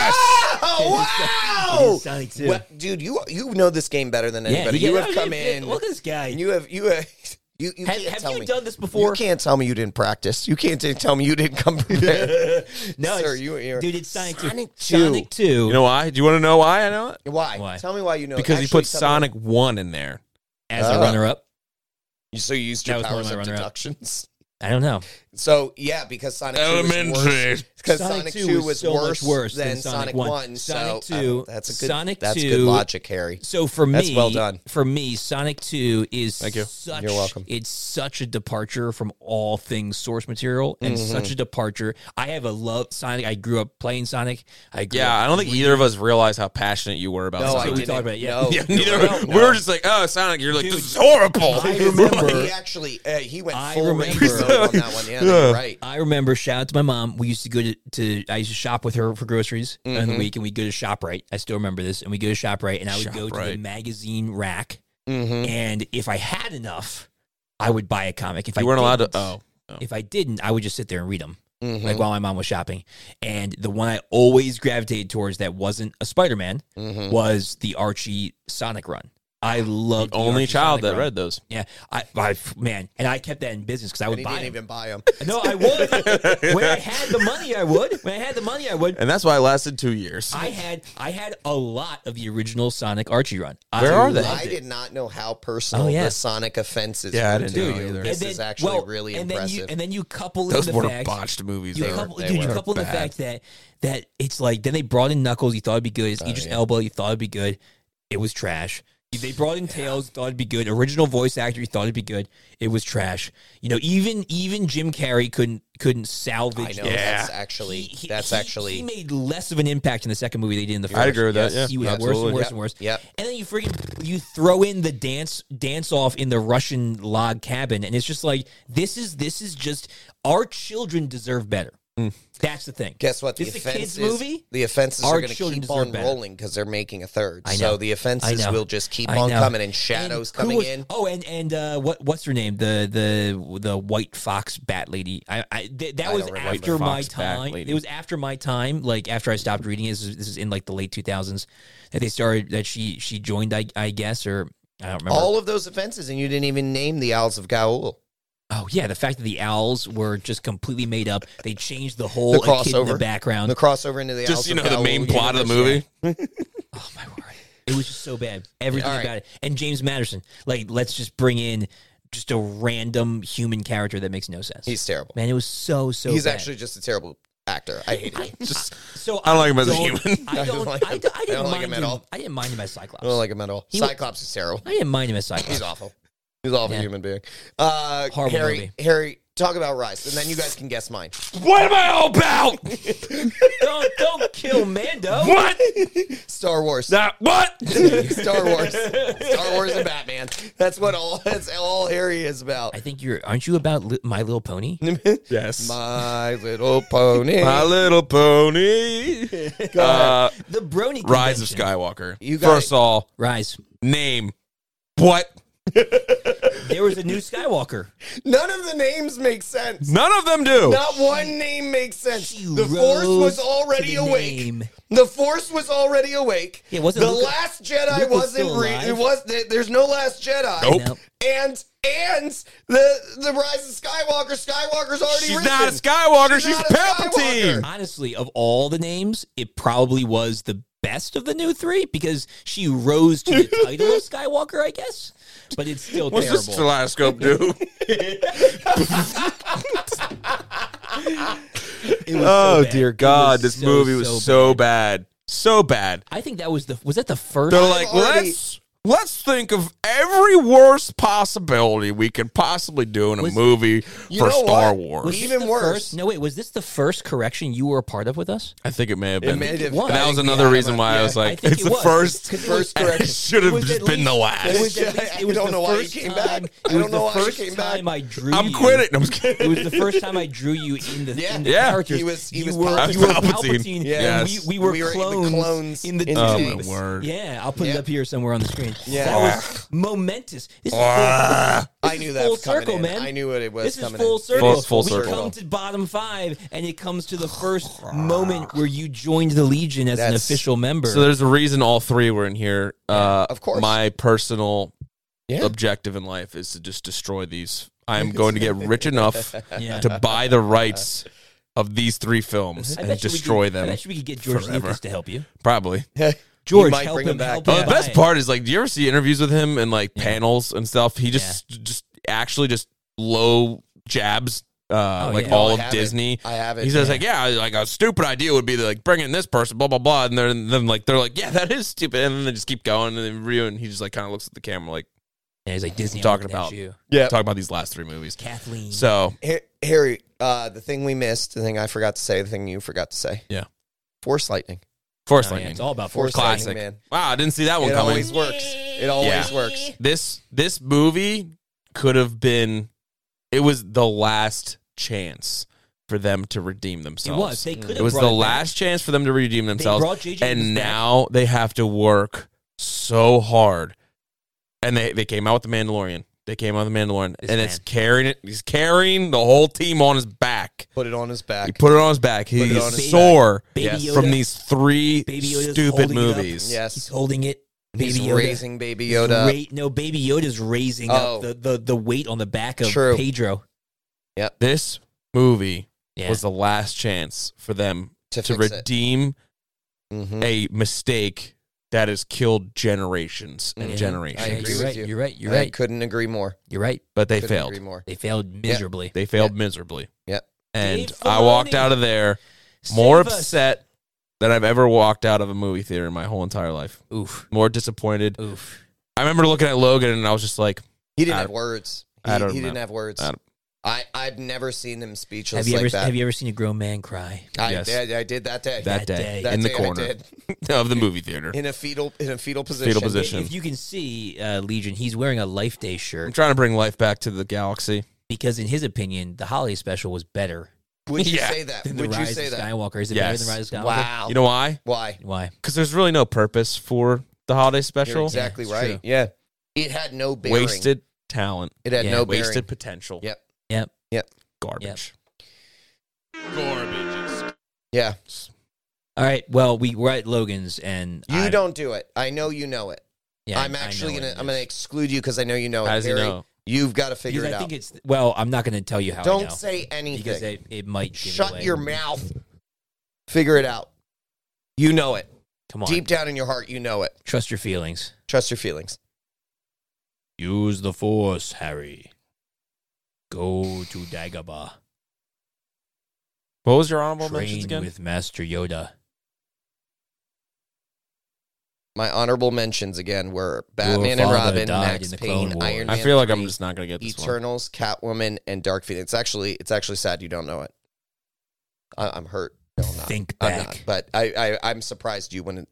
B: Oh,
A: It
B: wow!
A: is Sonic two.
B: Well, dude, you you know this game better than
A: yeah,
B: anybody.
A: yeah,
B: You
A: yeah,
B: have
A: yeah,
B: come
A: yeah,
B: in.
A: Look at this guy.
B: And you have you have You, you
A: Have,
B: can't
A: have
B: tell
A: you
B: me.
A: done this before?
B: You can't tell me you didn't practice. You can't t- tell me you didn't come prepared.
A: No,
B: Sir,
A: it's-
B: you, you're,
A: dude, it's Sonic,
B: Sonic
A: two.
B: two.
A: Sonic two.
C: You know why? Do you want to know why I know it?
B: Why?
A: Why?
B: Tell me why you know.
C: Because he
B: Actually,
C: put
B: tell me-
C: Sonic one in there.
A: as
B: Oh.
A: a runner-up.
B: So you used
A: That
B: your
A: was one of
B: powers
A: my
B: of
A: runner-up.
B: deductions.
A: I don't know.
B: So yeah, because Sonic two was
C: Elementary.
B: worse. Because
A: Sonic
B: Sonic
A: two
B: two
A: was
B: was
A: so much
B: worse,
A: worse
B: than,
A: than
B: Sonic
A: Sonic
B: one.
A: one.
B: So
A: Sonic
B: uh,
A: two-
B: that's a good.
A: Sonic
B: that's
A: two-
B: good logic, Harry.
A: So for me,
B: That's well done.
A: For me, Sonic two is
C: Thank you.
A: such.
B: You're welcome.
A: It's such a departure from all things source material, and
B: Mm-hmm.
A: such a departure. I have a love Sonic. I grew up playing Sonic. I grew
C: Yeah,
A: up
C: I don't think either of us realized how passionate you were about
B: No,
C: Sonic.
B: I
A: we
B: didn't.
A: talked about it, yeah.
B: No,
C: Yeah, neither.
B: no,
C: We
B: no.
C: were just like, oh, Sonic. You're like,
A: Dude,
C: this is horrible.
A: I remember.
B: He actually uh, he went
A: I
B: full rage
A: remember-
B: mode on that one. Yeah, you're right.
A: I remember. Shout out to my mom. We used to go to, to I used to shop with her for groceries in
B: Mm-hmm.
A: the week, and we go to ShopRite. I still remember this, and we go to ShopRite, and I would go to the
C: ShopRite.
A: magazine rack,
B: Mm-hmm.
A: and if I had enough, I would buy a comic. If
C: You
A: I
C: weren't allowed to.
A: didn't-
C: Oh, oh.
A: If I didn't, I would just sit there and read them.
B: Mm-hmm.
A: Like while my mom was shopping. And the one I always gravitated towards that wasn't a Spider-Man
B: Mm-hmm.
A: was the Archie Sonic run. I loved
C: The
A: the
C: only
A: Archie
C: child
A: Sonic
C: that
A: run.
C: read those.
A: Yeah, I, I, man, and I kept that in business because I
B: And
A: would
B: he
A: buy
B: didn't
A: them.
B: even buy them.
A: No, I would. When I had the money, I would. When I had the money, I would.
C: And that's why it lasted two years.
A: I had, I had a lot of the original Sonic Archie run.
C: Where
A: I
C: are they?
A: loved
B: I
A: it.
B: did not know how personal
A: Oh, yeah.
B: the Sonic offenses
C: Yeah, I
B: were
C: didn't
B: to
C: know
B: you.
C: either.
B: This
A: And
B: is
A: then-
B: actually
A: well,
B: really
A: and then
B: impressive.
A: you, and then you couple
C: Those
A: in
C: were
A: the fact,
C: botched movies.
A: You
C: They were-
A: couple,
B: they
A: dude, you
B: were
A: couple in the
C: bad.
A: fact that that it's like then they brought in Knuckles. You thought it'd be good.
B: Oh,
A: Idris
B: yeah.
A: Elba. You thought it'd be good. It was trash. They brought in Tails. Thought it'd be good. Original voice actor. You thought it'd be good. It was trash. You know, even even Jim Carrey couldn't couldn't salvage.
B: I know
A: that.
B: that's actually
A: He- he-
B: that's
A: he-
B: actually
A: he made less of an impact in the second movie they did in the first.
C: I'd agree with that.
B: Yes.
C: Yeah,
A: He got worse
C: absolutely.
A: and worse
B: Yep.
A: and worse.
B: Yep.
A: And then you freaking you throw in the dance dance off in the Russian log cabin, and it's just like this is this is just our children deserve better. That's the thing.
B: Guess what? The
A: This is a
B: offenses,
A: kids movie.
B: the offenses
A: Our
B: are going to
A: children
B: keep
A: deserve
B: on
A: better.
B: rolling because they're making a third.
A: I know.
B: So the
A: I
B: offenses
A: know.
B: will just keep
A: I
B: on
A: know.
B: coming and shadows
A: And who
B: coming
A: was-
B: in.
A: Oh, and and uh, what what's her name? The the the white fox bat lady. I, I th- that
B: I
A: was
B: don't remember.
A: after my
C: Fox bat
A: time.
C: lady.
A: It was after my time. Like after I stopped reading. This is, this is in like the late two thousands that they started that she she joined. I I guess or I don't remember.
B: All of those offenses, and you didn't even name the Owls of Gaul.
A: Oh yeah, the fact that the owls were just completely made up. They changed the whole
B: The
A: a kid in the
B: crossover.
A: background.
B: The crossover into the Owls
C: Just you
B: of
C: know the
B: Gaul
C: main plot of the
B: universe,
C: movie.
A: Oh my word! It was just so bad. Everything
B: All right.
A: about it. And James Madison. Like, let's just bring in just a random human character that makes no sense.
B: He's terrible.
A: Man, it was so so.
B: He's
A: bad.
B: actually just a terrible actor. I hate him.
C: Just
A: So
C: I don't like him as a
A: don't-
C: human.
A: I
B: I
A: don't.
B: don't like
A: I,
B: him.
A: don't- I
B: I
A: didn't
B: don't like
A: mind
B: him at all.
A: I didn't mind him as Cyclops.
B: I don't like him at all.
A: He-
B: Cyclops is terrible.
A: I didn't mind him as Cyclops.
B: He's awful. He's an awful
A: Yeah.
B: human being. Uh,
A: Horrible
B: Harry,
A: movie.
B: Harry, talk about Rise, and then you guys can guess mine.
C: what am I all about?
A: don't don't kill Mando.
C: what?
B: Star Wars.
C: That what?
B: Star Wars. Star Wars and Batman. That's what all. That's all Harry is about.
A: I think you're. Aren't you about li- My Little Pony?
C: yes.
B: My Little Pony.
C: My Little Pony. Uh,
A: The Brony.
C: Rise of
A: Convention.
C: Skywalker.
B: You got
C: First
B: it.
C: of all,
A: Rise.
C: name. What?
A: There was a new Skywalker.
B: None of the names make sense.
C: None of them do.
B: Not one name makes sense.
A: She
B: The Force was
A: rose
B: already
A: to the
B: awake.
A: name.
B: The Force was already awake.
A: Yeah, wasn't
B: the
A: Luke-
B: Last Jedi
A: Luke was
B: wasn't.
A: still
B: Re-
A: alive?
B: it was. there- There's no Last Jedi.
C: Nope.
A: Nope.
B: And and the the Rise of Skywalker. Skywalker's already
C: She's
B: risen.
C: not a Skywalker.
B: She's
C: She's,
B: not a
C: Palpatine.
B: Skywalker.
A: Honestly, of all the names, it probably was the best of the new three because she rose to the title of Skywalker, I guess. But it's still
C: What's
A: terrible.
C: this telescope do?
A: It was
C: oh
A: so bad.
C: dear
A: It
C: God,
A: was
C: this
A: so,
C: movie was
A: so
C: so
A: bad.
C: bad. so bad.
A: I think that was the was that the first.
C: They're like,
B: already-
C: let's let's think of every worst possibility we could possibly do in a
A: Was-
C: movie
B: You
C: for
B: know
C: Star
B: what?
C: Wars.
A: was this
B: even
A: the
B: worse.
A: First, no, wait, was this the first correction you were a part of with us?
C: I think it may have
B: It
C: been.
B: may have-
A: was.
C: And that
B: I
C: was
B: think we
C: another
B: had
C: reason
B: him,
C: why
B: yeah.
C: I was
A: I
C: like,
A: think
C: it's
A: it
C: the
A: was.
C: first.
A: 'Cause it
B: First
A: was-
B: correction.
C: It should have
A: It was
C: just
A: at
C: been the
A: least-
C: last.
A: It was at least. It was
B: I don't
A: the
B: know why you
A: first
B: came
A: time.
B: back.
A: It
B: I don't
A: was
B: know
A: the
B: why you
A: first
B: came back.
A: time I drew.
C: I'm
A: you.
C: quitting. I'm just kidding.
A: It was the first time I drew you in the,
B: Yeah.
A: in the
C: Yeah.
A: characters.
B: He was- he
A: you
B: was
A: were,
B: Palpatine.
A: you were
C: Palpatine.
A: Palpatine.
B: Yeah.
A: And
C: Yes.
A: we, we were
B: We were in the
A: clones,
B: clones
A: in the
B: in the
C: Oh
A: tapes.
C: my word.
A: Yeah, I'll put it
B: Yeah.
A: up here somewhere on the screen.
B: Yeah.
A: That was momentous. This is full,
C: Ah.
A: this
B: I
A: is
B: knew that
A: full
B: was coming
A: circle,
B: in.
A: man.
B: I knew what it was
A: This is
B: coming
A: full
B: in.
A: circle.
C: Full- full
A: we
C: circle.
A: come to bottom five, and it comes to the first moment where you joined the Legion as an
B: That's-
A: official member.
C: So there's a reason all three were in here. Uh,
B: of course.
C: My personal
B: Yeah.
C: objective in life is to just destroy these. I am going to get rich enough
A: Yeah.
C: to buy the rights of these three films
A: I
C: and
A: bet you we
C: destroy
A: could- I
C: them.
A: bet you we could get George
C: forever.
A: Lucas to help you.
C: Probably.
A: George,
B: might
A: help
B: bring
A: him,
B: him back.
A: help
B: Oh,
C: Oh,
A: him
C: the best
A: buy it.
C: part is like, do you ever see interviews with him and like
A: Yeah.
C: panels and stuff? He just just actually just low jabs uh,
A: Oh,
C: like
A: yeah.
C: all
B: I
C: of
B: have it.
C: Disney.
B: I have it.
C: He says
A: Yeah.
C: like, yeah, like a stupid idea would be to like bring in this person, blah blah blah, and they're and then like they're like, yeah, that is stupid, and then they just keep going, and then Rio and he just like kind of looks at the camera like
A: Yeah, he's like Disney.
C: Talking
A: I'm looking at
C: about-
A: you.
B: Yeah.
C: talk about these last three movies.
A: Kathleen.
C: So
B: Ha- Harry, uh, the thing we missed, the thing I forgot to say, the thing you forgot to say.
C: Yeah.
B: Force lightning.
C: Force
A: Oh, yeah,
C: Lightning,
A: it's all about
B: Force
A: force
C: classic.
B: lightning, man.
C: Wow, I didn't see that one
B: It
C: coming.
B: always works. It always
C: Yeah.
B: works.
C: This this movie could have been. It was the last chance for them to redeem
A: It
C: themselves.
A: was. They could have
C: It was
A: brought
C: the
A: it back.
C: last chance for them to redeem
A: They
C: themselves,
A: brought J J
C: and
A: Abrams back.
C: now they have to work so hard. And they they came out with the Mandalorian. They came out with the Mandalorian,
A: This
C: and
A: man.
C: it's carrying it. He's carrying the whole team on his back.
B: Put it on his
C: He
B: back.
C: put it on his back.
B: it
C: He's
B: on his
C: sore
A: Baby
B: Yes.
A: Yoda,
C: from these three
A: Baby Yoda's
C: stupid
A: holding it up.
C: movies.
A: He's
B: Yes.
A: holding it. Baby
B: He's
A: Yoda.
B: raising Baby
A: He's
B: Yoda.
A: ra- no, Baby Yoda's raising
B: Oh.
A: up the, the, the weight on the back of
B: True.
A: Pedro.
C: This movie
A: Yeah.
C: was the last chance for them
B: To
C: to
B: fix it.
C: redeem
B: Mhm.
C: a mistake that has killed generations and
B: Mhm.
C: generations.
B: I agree
A: you're
B: with
A: right.
B: you.
A: You're right. You're
B: I
A: right.
B: couldn't agree more.
A: You're right.
C: But they
B: Couldn't
C: failed.
B: agree more.
A: They failed miserably.
C: They failed
B: Yeah.
C: miserably.
B: Yep.
C: And
A: Dave
C: I walked
A: Filoni.
C: out of there more
A: Save us.
C: upset than I've ever walked out of a movie theater in my whole entire life.
A: Oof.
C: More disappointed.
A: Oof.
C: I remember looking at Logan and I was just like,
B: He didn't
C: I
B: have
C: don't-
B: words. He,
C: I don't
B: he
C: know.
B: did have words.
C: I
B: I,
C: don't-
B: I, I've never seen him speechless
A: Have you
B: like
A: ever
B: that.
A: have you ever seen a grown man cry?
B: I,
C: Yes.
B: did, I did that day.
C: that,
A: That
C: day,
A: day.
B: That
C: in the
B: day I
C: corner
B: did.
C: of the movie theater.
B: in a fetal in a fetal position.
C: Fetal position.
A: If you can see uh, Legion, he's wearing a Life Day
C: I'm
A: shirt
C: trying to bring life back to the galaxy.
A: because, in his opinion, the holiday special was better
B: Would you
C: Yeah.
B: say that?
A: than the
B: Would you
A: Rise
B: say
A: of
B: that?
A: Skywalker. Is it
C: Yes.
A: better than Rise of Skywalker?
B: Wow.
C: You know why?
B: Why?
A: Why?
C: Because there's really no purpose for the holiday
B: You're
C: special.
B: exactly
A: it's
B: right.
A: true.
B: Yeah. It had no bearing.
C: Wasted talent.
B: It had
A: Yeah.
B: no bearing.
C: Wasted potential.
B: Yep.
A: Yep.
B: Yep.
C: Garbage.
B: Yeah.
A: All right. Well, we we're at Logan's, and
B: You
A: I,
B: don't do it. I know you know it.
A: Yeah,
B: I'm
A: I
B: actually
A: know
B: gonna
A: what it
B: I'm gonna
A: is.
B: exclude you because I know you know it.
C: How does he
B: Harry.
C: know?
B: You've got to figure
A: Because
B: it
A: I
B: out.
A: think it's well. I'm not going to tell you how. I
B: Don't
A: know,
B: say
A: because
B: anything.
A: it, it might give it
B: Shut
A: away.
B: your mouth. Figure it out. You know it.
A: Come on.
B: Deep down in your heart, you know it.
A: Trust your feelings.
B: Trust your feelings.
A: Use the Force, Harry. Go to Dagobah.
C: What was your honorable mentions
A: Train
C: again?
A: with Master Yoda.
B: My honorable mentions again were
A: Your
B: Batman and
A: father
B: Robin,
A: died
B: Max
A: in the
B: Payne,
A: Clone
B: Iron
A: Wars.
B: Man
C: I feel like I'm
B: three,
C: just not going to get this one.
B: Eternals, Catwoman, and Dark Phoenix. It's actually it's actually sad you don't know it. I, I'm hurt. No, I'm not.
A: Think
B: I'm
A: back.
B: not. But I, I I'm surprised you wouldn't.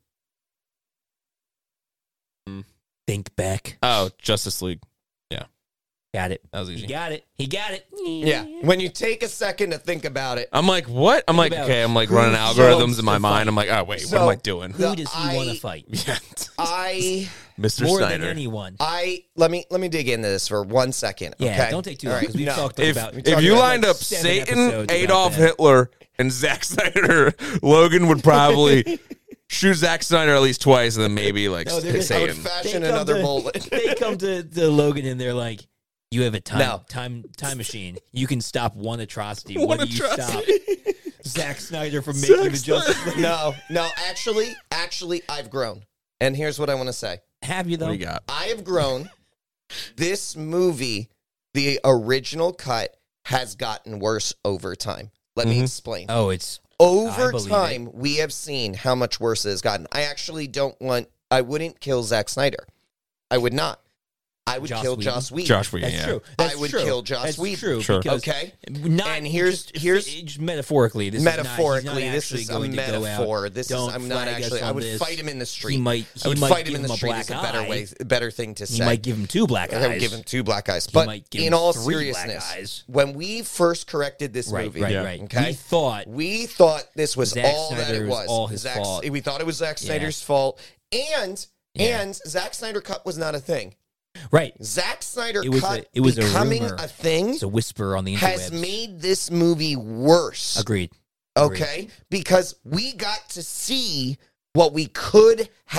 A: Think back.
C: Oh, Justice League.
A: Got it.
C: That was
A: He
C: easy.
A: got it. He got it.
B: Yeah. When you take a second to think about it,
C: I'm like, what? I'm
A: Think
C: like,
A: about
C: okay, I'm like
B: who
C: running
B: jumps
C: algorithms in my
A: to
C: mind.
A: fight.
C: I'm like, oh, wait, what
B: So-
C: am I doing?
A: Who
B: The-
A: does he
B: I-
A: want to fight?
C: Yeah.
B: I
C: Mister
A: More
C: Snyder.
A: than anyone.
B: I let me let me dig into this for one second.
A: Yeah,
B: okay?
A: don't take too
B: All
A: long
B: right,
A: because we've
B: no.
A: talked
C: If,
A: about.
C: if
B: talking
C: you
B: about
C: lined
A: like
C: up
A: seven
C: Satan,
A: episodes about
C: Adolf
A: that.
C: Hitler, and Zack Snyder, Logan would probably shoot Zack Snyder at least twice, and then maybe like
A: No, they're just-
B: I would
C: Satan.
B: fashion
A: They come
B: another
A: to-
B: bullet.
A: They come to, to Logan and they're like, "You have a time
B: No.
A: time time machine. You can stop one atrocity.
C: One
A: what do you
C: atrocity.
A: stop Zack Snyder from making the Justice League?
B: No, no, actually, actually, I've grown. And here's what I want to say.
A: Have you though?
C: What do you got?
B: I have grown. This movie, the original cut, has gotten worse over time. Let me
C: Mhm.
B: explain.
A: Oh, it's
B: Over
A: I believe
B: time, we have seen how much worse it has gotten. I actually don't want, I wouldn't kill Zack Snyder. I would not. I would
A: Joss
B: kill
A: Whedon?
B: Joss Whedon.
C: Josh Whedon,
A: that's
C: yeah.
A: true. That's
B: I would
A: true.
B: kill Joss
A: That's
B: Whedon.
A: true.
C: Sure.
A: Because
B: Okay?
A: Not
B: And here's-
A: just,
B: here's-
A: just metaphorically. This
B: Metaphorically,
A: is not, he's not
B: this
A: actually
B: is a
A: going to go
B: metaphor.
A: out.
B: This is,
A: Don't
B: I'm not
A: flag us
B: actually, I
A: on
B: would
A: this.
B: fight him in the street.
A: He might. He
B: I would
A: might
B: fight him
A: give
B: in the
A: a
B: street
A: black
B: is a better
A: eye.
B: way, a better thing to
A: He
B: say.
A: might give him two black eyes.
B: I would give him two black eyes.
A: He
B: But
A: might give
B: in
A: him
B: all
A: three black
B: seriousness,
A: eyes.
B: when we first corrected this
A: Right,
B: movie,
A: right,
C: Yeah.
A: right.
B: Okay.
A: We thought
B: we thought this was
A: Zack
B: all that
A: Snyder
B: it
A: was
B: was.
A: all his
B: Zack-
A: fault.
B: We thought it was Zack
A: Yeah.
B: Snyder's fault, and
A: Yeah.
B: and Zack Snyder cut was not a thing.
A: right.
B: Zack Snyder
A: It was
B: cut
A: a- it was a
B: becoming
A: rumor.
B: a thing
A: It's a whisper on the
B: has
A: interwebs.
B: made this movie worse.
A: Agreed.
B: Okay, because we got to see what we could have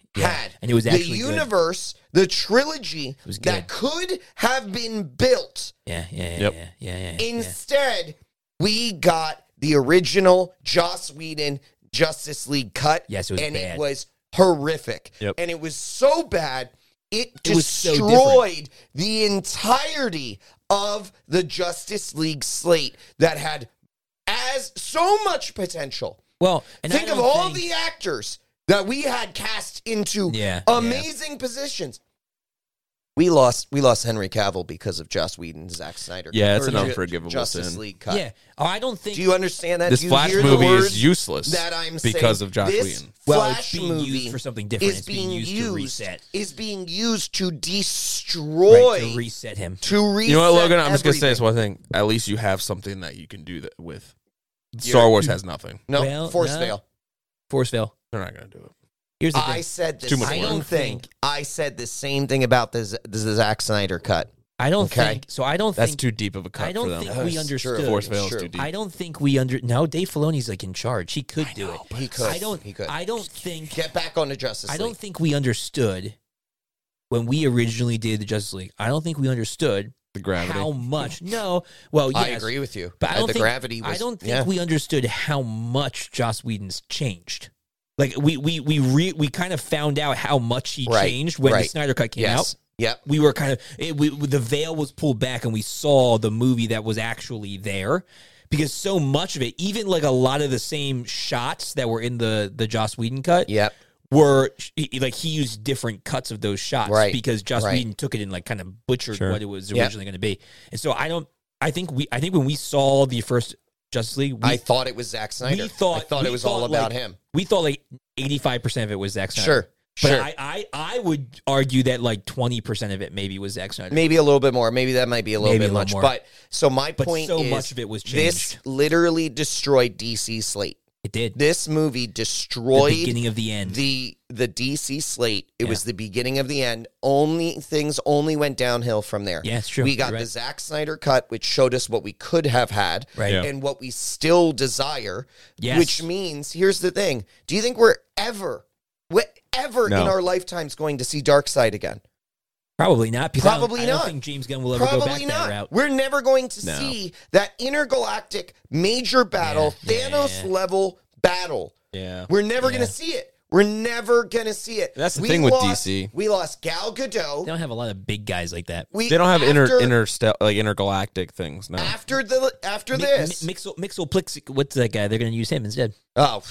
A: Yeah.
B: had
A: And it was
B: the
A: actually good.
B: universe, the trilogy
A: was
B: that could have been built.
A: Yeah, yeah, yeah,
C: Yep.
A: yeah, yeah, yeah, yeah.
B: Instead, we got the original Joss Whedon Justice League cut.
A: Yes, it was
B: and
A: bad.
B: it was horrific.
C: Yep.
B: And it was so bad, it
A: It was so
B: destroyed the entirety of the Justice League slate that had as so much potential.
A: Well, and
B: Think
A: I
B: of
A: don't
B: all
A: think-
B: the actors that we had cast into
A: Yeah,
B: amazing positions. We lost we lost Henry Cavill because of Joss Whedon and Zack Snyder.
C: Yeah, it's
B: Or
C: an
B: Ju-
C: unforgivable
B: Justice
C: sin.
B: League cut.
A: Yeah. Oh, I don't think.
B: Do you understand that?
C: This
B: Do you
C: Flash
B: hear the
C: movie is
B: words
C: useless
B: that I'm saying?
C: because of Joss
B: This
C: Whedon.
A: Well,
B: Flash
A: it's being
B: movie
A: used for something different.
B: is
A: It's being used to reset.
B: Is being used to destroy,
A: right, to reset him.
B: to reset.
C: You know what, Logan? I'm just gonna say
B: everything.
C: this one thing. At least you have something that you can do that with. Star Wars has nothing.
B: No,
A: Well,
B: force
A: no.
B: fail.
A: Force fail.
C: They're not gonna do it.
A: Here's the
B: I
A: thing.
B: said the
C: Too much
B: same
C: work.
A: I don't
B: thing.
A: think-
B: I said the same thing about the, Z- the Zack Snyder cut.
A: I don't
B: Okay.
A: think. So I don't
C: That's
A: think.
C: too deep of a cut
A: I don't
C: for them.
A: think
B: No,
A: we
B: it's
A: understood.
B: true.
C: Force fail is
B: True.
C: too deep.
A: I don't think we under. No, Dave Filoni's like in charge. He could do it.
B: He could.
A: I don't.
B: He could.
A: I don't think.
B: Get back on the Justice
A: I
B: League.
A: don't think we understood when we originally did the Justice League. I don't think we understood
C: The gravity.
A: how much. No. Well, yes,
B: I agree with you.
A: But I
B: Uh,
A: don't
B: the
A: think,
B: gravity was.
A: I don't think
B: yeah.
A: we understood how much Joss Whedon's changed. Like we we we re, we kind of found out how much he
B: Right,
A: changed when the
B: right.
A: Snyder Cut came
B: Yes.
A: out.
B: Yep.
A: We were kind of it, we, the veil was pulled back, and we saw the movie that was actually there. Because so much of it, even like a lot of the same shots that were in the the Joss Whedon cut,
B: Yep.
A: were like he used different cuts of those shots
B: Right,
A: because Joss
B: right.
A: Whedon took it and like kind of butchered
C: Sure.
A: what it was
B: Yep.
A: originally going to be. And so I don't. I think we. I think when we saw the first Justice League, we
B: I thought it was Zack Snyder.
A: we thought
B: I thought
A: we
B: it was all
A: thought,
B: about
A: like,
B: him.
A: We thought like eighty-five percent of it was Zack Snyder.
B: Sure.
A: But
B: Sure.
A: I, I, I would argue that like twenty percent of it maybe was Zack Snyder.
B: Maybe a little bit more. Maybe that might be a little
A: Maybe a
B: bit
A: little
B: much.
A: more.
B: But so my
A: But
B: point
A: so
B: is
A: much of it was
B: this
A: changed.
B: literally destroyed D C slate.
A: It did.
B: This movie
A: The
B: destroyed
A: beginning of the end.
B: the the D C slate. It
A: Yeah.
B: was the beginning of the end. Only things only went downhill from there.
A: Yeah, it's true.
B: We got
A: You're
B: the
A: right.
B: Zack Snyder cut, which showed us what we could have had,
A: Right.
C: Yeah.
B: and what we still desire.
A: Yes.
B: Which means, here's the thing: do you think we're ever, we're ever
C: No.
B: in our lifetimes going to see Darkseid again?
A: Probably not. Because
B: Probably
A: I don't, I
B: not.
A: don't think James Gunn will ever go back
B: Probably
A: that
B: not.
A: route.
B: We're never going to
C: No.
B: see that intergalactic major battle,
A: Yeah, yeah,
B: Thanos
A: yeah.
B: level battle.
C: Yeah.
B: We're never
A: Yeah.
B: going to see it. We're never going to see it.
C: That's the
B: We
C: thing with
B: lost-
C: D C.
B: We lost Gal Gadot.
A: They don't have a lot of big guys like that.
B: We,
C: They don't have
B: after,
C: inter inter like intergalactic things. No.
B: after the after
A: Mi-
B: this.
A: Mi- Mixel, Mixel Plix, what's that guy? They're going to use him instead.
B: oh,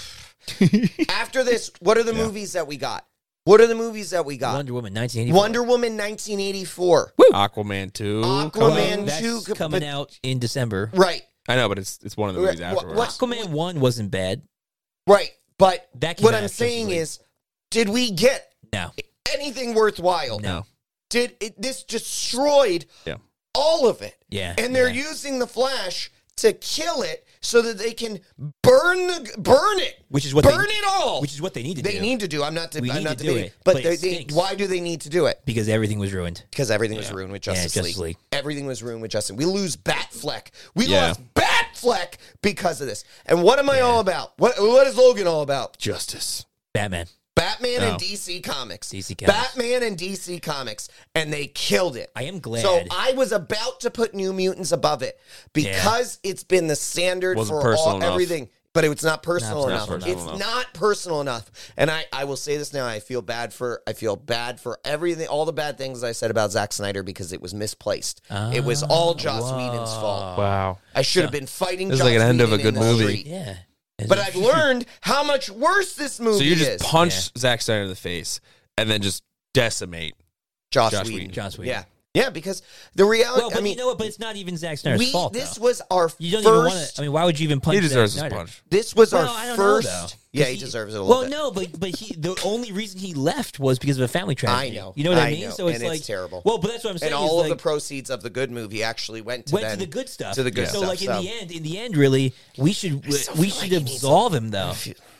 B: after this, what are the
C: Yeah.
B: movies that we got? What are the movies that we got?
A: Wonder Woman, nineteen eighty-four.
B: Wonder Woman, nineteen eighty-four.
C: Aquaman two.
B: Aquaman
C: coming.
A: That's
B: two co-
A: coming
B: but-
A: out in December.
B: Right,
C: I know, but it's it's one of the movies
B: What-
C: afterwards.
B: what-
A: Aquaman one wasn't bad.
B: right. But
A: That came
B: what
A: out
B: I'm
A: after
B: saying
A: Justice
B: is, did we get
A: No,
B: anything worthwhile?
A: no,
B: Did it, this destroyed
C: Yeah.
B: all of it?
A: yeah,
B: And they're
A: yeah.
B: using the Flash to kill it so that they can burn the burn it,
A: which is what
B: burn
A: they,
B: it all.
A: which is what they need to
B: they
A: do
B: need to do. I'm not.
A: We
B: I'm
A: need
B: not
A: to do
B: debating.
A: it,
B: but
A: but
B: they,
A: it
B: they,
A: stinks.
B: why do they need to do it?
A: because everything was ruined.
B: Because everything was
C: Yeah.
B: ruined with
A: Yeah,
B: Justice,
A: Justice
B: League.
A: League.
B: Everything was ruined with Justice. We lose Batfleck. We
C: Yeah.
B: lost Batfleck because of this. And what am I all about? What What is Logan all about?
C: Justice.
A: Batman,
B: Batman
C: Oh.
B: and D C Comics.
A: D C Comics.
B: Batman and D C Comics, and they killed it.
A: I am glad.
B: So I was about to put New Mutants above it because it's been the standard
C: Wasn't
B: for
C: personal
B: all
C: enough.
B: everything. But it's not personal
A: Not
B: enough.
A: personal
B: It's
C: enough.
B: not personal enough. And I, I will say this now. I feel bad for I feel bad for everything, all the bad things I said about Zack Snyder because it was misplaced. it was all Joss
A: whoa.
B: Whedon's fault.
C: Wow.
B: I should have been fighting.
C: This is
B: Joss
C: like an end of a
B: Whedon
C: good
B: in the
C: movie.
B: street.
A: yeah.
B: But I've learned how much worse this movie
C: So you just
B: is.
C: punch Zack Snyder in the face and then just decimate.
B: Joss,
C: Joss
B: Whedon.
C: Whedon.
A: Joss Whedon.
B: Yeah, yeah. Because the reality.
A: Well, but
B: I mean,
A: you know what? But it's not even Zack Snyder's
B: we,
A: fault.
B: this
A: though.
B: was our
A: You don't even want
B: first.
A: to. I mean, why would you even punch?
C: He deserves
A: Zack
C: his
A: Snyder?
C: punch.
B: This was
A: Well,
B: our
A: I don't
B: first.
A: know, though.
B: Yeah,
A: 'Cause
B: he deserves it a little
A: Well,
B: bit.
A: no, but but he the only reason he left was because of a family
B: I
A: tragedy.
B: know.
A: You know what I,
B: I
A: mean?
B: know,
A: So it's
B: and it's
A: like
B: terrible.
A: Well, but that's what I'm saying.
B: And
A: is
B: all of
A: like,
B: the proceeds of the good movie actually went to
A: went
B: then
A: to the good stuff.
B: to the good
A: so,
B: stuff.
A: like in
B: so.
A: the end, in the end, really, we should
B: I still
A: we
B: feel
A: should
B: like he needs
A: absolve him though.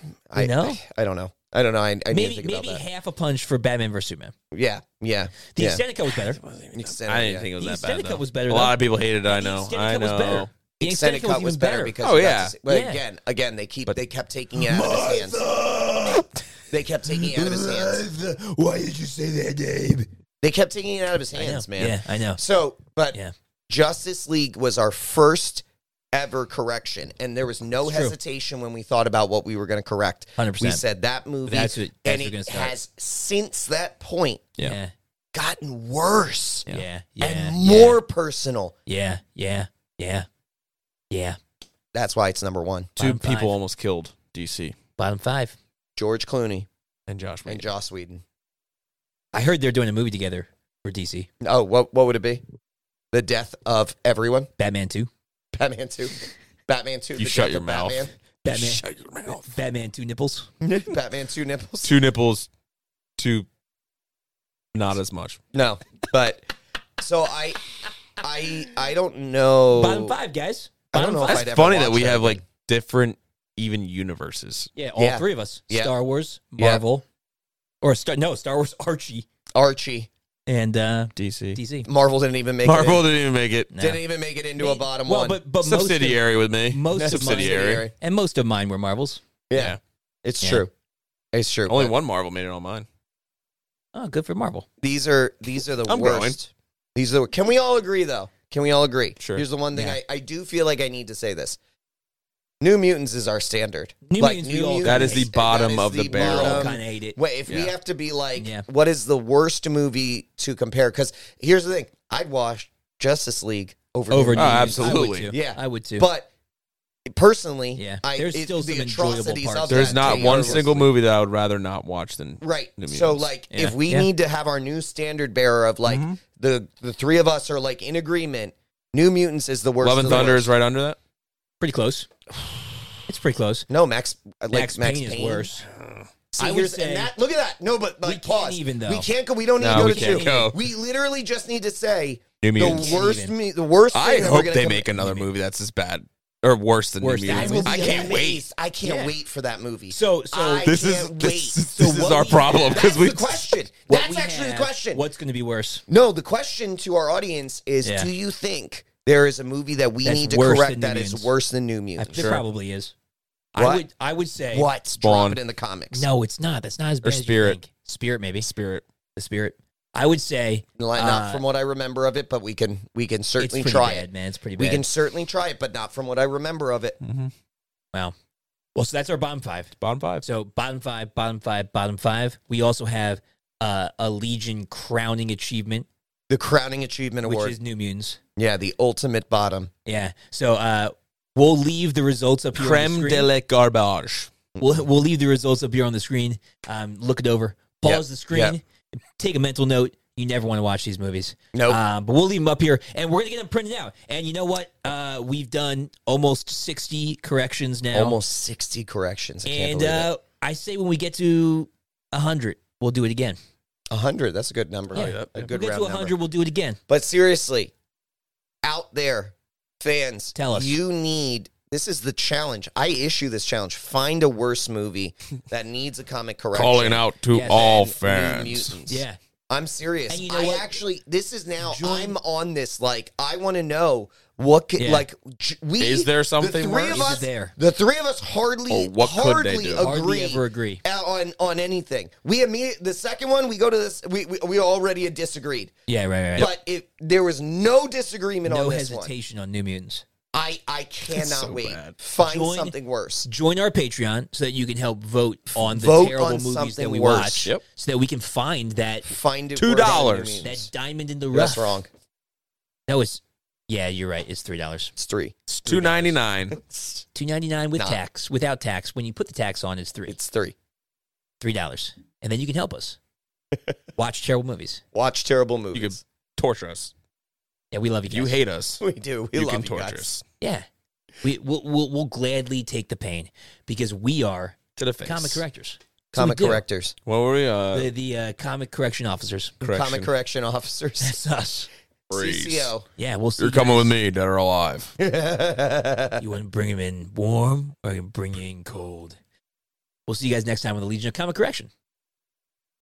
B: I
A: You know?
B: I, I don't know. I don't know. I, I need to
A: Maybe
B: think
A: maybe
B: about that.
A: half a punch for Batman versus Superman.
B: Yeah, yeah.
A: The
B: yeah.
A: extended cut was better.
B: Extended,
C: I didn't
B: yeah.
C: think it was
A: The
C: that bad.
A: extended
C: Though.
A: cut was better,
C: A
A: though.
C: lot of people hated it. I
A: The
C: know.
A: extended
C: I
A: cut was
C: know.
A: better. The
B: extended cut was
A: even
B: better because
C: Oh,
B: you got
C: yeah.
B: to see- but
A: Yeah.
B: again, again they keep
C: But-
B: they kept taking it out of his hands. They kept taking it out of his hands.
A: Why did you say that, Dave?
B: They kept taking it out of his hands,
A: I know.
B: man.
A: Yeah, I know.
B: So, but
A: Yeah.
B: Justice League was our first ever correction, and there was no
A: It's true.
B: hesitation when we thought about what we were going to correct.
A: one hundred percent.
B: We said that movie,
A: That's what- that's
B: and
A: what we're gonna
B: it
A: start.
B: has since that point
C: Yeah.
A: Yeah.
B: gotten worse
A: Yeah. Yeah. Yeah.
B: and more personal.
A: Yeah. Yeah. Yeah. Yeah.
B: That's why it's number one.
C: Two
A: Bottom
C: people
A: five.
C: almost killed D C
A: Bottom five.
B: George Clooney
C: and Josh
B: and
C: Whedon.
B: Joss Whedon.
A: I heard they're doing a movie together for D C.
B: Oh, what what would it be? The death of everyone.
A: Batman two.
B: Batman two. Batman two.
C: You
B: the
C: shut
B: death
C: your
B: of
C: mouth.
B: Batman.
A: Batman.
C: Shut your mouth.
A: Batman two nipples.
B: Batman two nipples.
C: Two nipples, two not as much.
B: No, but so I, I, I don't know.
A: Bottom five, guys.
B: I don't
A: Bottom
B: know if
A: five.
C: That's
B: I'd ever
C: funny that
B: watch
C: we
B: that
C: have
B: movie.
C: like different, even universes.
A: Yeah, all
B: Yeah.
A: three of us.
B: Yeah.
A: Star Wars,
B: Yeah.
A: Marvel, or Star no Star Wars, Archie,
B: Archie.
A: and uh,
C: D C.
A: D C.
B: Marvel didn't even make
C: Marvel
B: it.
C: didn't even make it.
A: No.
B: Didn't even make it into a bottom
A: well,
B: one.
A: but but most of,
C: Subsidiary with me.
A: most of mine,
C: Subsidiary.
A: and most of mine were Marvels.
B: yeah,
C: Yeah.
B: it's
A: Yeah.
B: true. It's true.
C: Only
B: but
C: one Marvel made it on mine.
A: Oh, good for Marvel.
B: These are these are the
C: I'm
B: worst.
C: growing.
B: These are. Can we all agree though? Can we all agree?
C: Sure.
B: Here's the one thing
A: Yeah.
B: I, I do feel like I need to say this. New Mutants is our standard.
A: New
B: Like,
A: Mutants, we all
C: That is the
B: that
C: bottom
B: is
C: of the barrel.
A: We all
B: bottom.
A: kind of hate it.
B: Wait, if we
C: Yeah.
B: have to be like,
A: Yeah.
B: what is the worst movie to compare? Because here's the thing: I'd watch Justice League over
A: Over
B: New
C: Oh,
A: New
B: Mutants.
A: Mutants.
C: absolutely.
A: I would too.
B: Yeah.
A: I would too.
B: But personally,
A: Yeah.
B: I,
A: There's
B: it-
A: still
B: the
A: some enjoyable
B: atrocities
A: parts.
B: of
C: There's
B: that
C: not
B: take
C: one
B: over.
C: single movie that I would rather not watch than
B: Right.
C: New
B: So,
C: Mutants.
B: like,
A: Yeah.
B: if we
A: Yeah.
B: need to have our new standard bearer of like
C: Mhm.
B: the the three of us are like in agreement, New Mutants is the worst.
C: Love
B: of
C: and
B: the
C: Thunder
B: worst.
C: is right under that.
A: Pretty close. It's pretty close.
B: No, Max. uh, Like
A: Max,
B: Max,
A: Payne,
B: Payne
A: is worse.
B: See,
A: I would
B: here's,
A: say-
B: and that, look at that. No, but like,
A: can't
B: pause.
A: even, though.
B: We can't go. We don't need
C: No,
B: to go
C: we
B: to
C: can't
B: two.
C: go.
B: We literally just need to say
C: New
B: the
C: Mutants.
B: worst.
A: even.
B: Me, the worst.
C: I
B: thing that we're
C: hope
B: gonna
C: they
B: come-
C: make another movie that's as bad or worse than
A: Worse
C: New
A: than
B: I,
C: Mutants.
B: will
C: I
B: be
C: can't wait.
B: amazed. I can't
A: Yeah.
B: wait for that movie.
A: So so
B: I
C: This is
B: can't
C: this,
B: wait.
C: this
A: So
C: is
A: what
C: our
A: we
C: problem
B: That's
C: because we
B: the question.
A: what
B: That's
A: we
B: actually the
A: have-
B: question.
A: What's going to be worse?
B: No, the question to our audience is:
A: Yeah.
B: do you think there is a movie that we
A: That's
B: need to
A: worse
B: correct
A: than
B: that
A: New
B: is
A: Mutants?
B: worse than New
A: I,
B: Mutants?
A: there probably is.
B: What?
A: I would I would say
B: What?
C: Spawn.
B: Drop it in the comics.
A: No, it's not. That's not as bad as you
C: Spirit.
A: think. Spirit maybe.
C: Spirit.
A: The Spirit. I would say
B: Not
A: Uh,
B: from what I remember of it, but we can we can
A: it's
B: certainly
A: pretty
B: try
A: bad,
B: it.
A: man. It's pretty bad.
B: We can certainly try it, but not from what I remember of it.
C: Mm-hmm.
A: Wow. Well, so that's our bottom five.
C: Bottom five.
A: So bottom five, bottom five, bottom five. We also have uh, a Legion crowning achievement,
B: The crowning achievement
A: which
B: award.
A: is New Mutants.
B: Yeah, the ultimate bottom.
A: Yeah. So uh, we'll leave the results up here on
C: Creme
A: the
C: de
A: screen.
C: la garbage.
A: We'll, we'll leave the results up here on the screen. Um, look it over. Pause
B: Yep,
A: the screen.
B: yep.
A: Take a mental note. You never want to watch these movies.
B: Nope.
A: Um, but we'll leave them up here, and we're gonna get them printed out. And you know what? Uh, we've done almost sixty corrections now.
B: Almost sixty corrections. I can't
A: And
B: believe
A: uh, I say when we get to a hundred, we'll do it again.
B: it. one hundred. That's a good number.
A: Yeah.
B: A
A: When we
B: good
A: get
B: round
A: to a
B: number.
A: hundred, we'll do it again.
B: But seriously, out there, fans,
A: Tell us.
B: You need. This is the challenge. I issue this challenge. Find a worse movie that needs a comic correction.
C: Calling out to
A: Yes.
C: all
B: than New
C: fans.
B: Mutants.
A: Yeah.
B: I'm serious.
A: And you know
B: I
A: what?
B: actually, this is now.
A: Join-
B: I'm on this. Like, I want to know what could,
A: Yeah.
B: like, j- we.
C: Is there
B: the
C: something
B: three
C: worse?
B: of
A: Is it
B: us,
A: there?
B: The three of us hardly,
C: Oh, what could they
B: hardly
C: do?
B: agree.
A: Hardly ever agree.
B: on on anything. We immediately the second one we go to this. We we, we already had disagreed,
A: Yeah, right, right. right.
B: but if there was no disagreement
A: no
B: on this one,
A: hesitation on New Mutants.
B: I I cannot
C: so
B: wait.
C: bad.
B: Find
A: Join-
B: something worse.
A: Join our Patreon so that you can help vote on the
B: Vote
A: terrible
B: on
A: movies that
B: something
A: we
B: worse.
A: watch,
C: Yep.
A: so that we can find that
B: Find it
C: Two
B: worse than
C: dollars.
B: New
A: that
B: Mutants.
A: diamond in the rough.
B: That's wrong.
A: That was, yeah, you're right. It's three dollars.
B: It's three.
C: It's two ninety nine.
B: It's,
A: Two ninety nine with
B: Nah.
A: tax. Without tax, when you put the tax on, it's three.
B: it's three.
A: Three dollars, and then you can help us watch terrible movies.
B: Watch terrible
C: You
B: movies.
C: could torture us.
A: Yeah, we love you. Guys.
C: You hate us.
B: we do. We
C: you
B: love
C: can
B: you
C: torture
B: guys.
C: us
A: Yeah, we we'll, we'll we'll gladly take the pain because we are
C: to the face.
A: comic correctors. That's what
B: Comic
A: we do.
B: correctors.
C: What were we? Uh,
A: The the uh, comic correction officers.
C: correction.
B: Comic correction officers.
A: That's us.
B: C
C: Freeze.
B: C O.
A: Yeah, we'll see.
C: You're
A: you
C: coming
A: guys.
C: with me, dead or alive.
A: You want to bring him in warm or I can bring you in cold? We'll see you guys next time on the Legion of Comic Correction.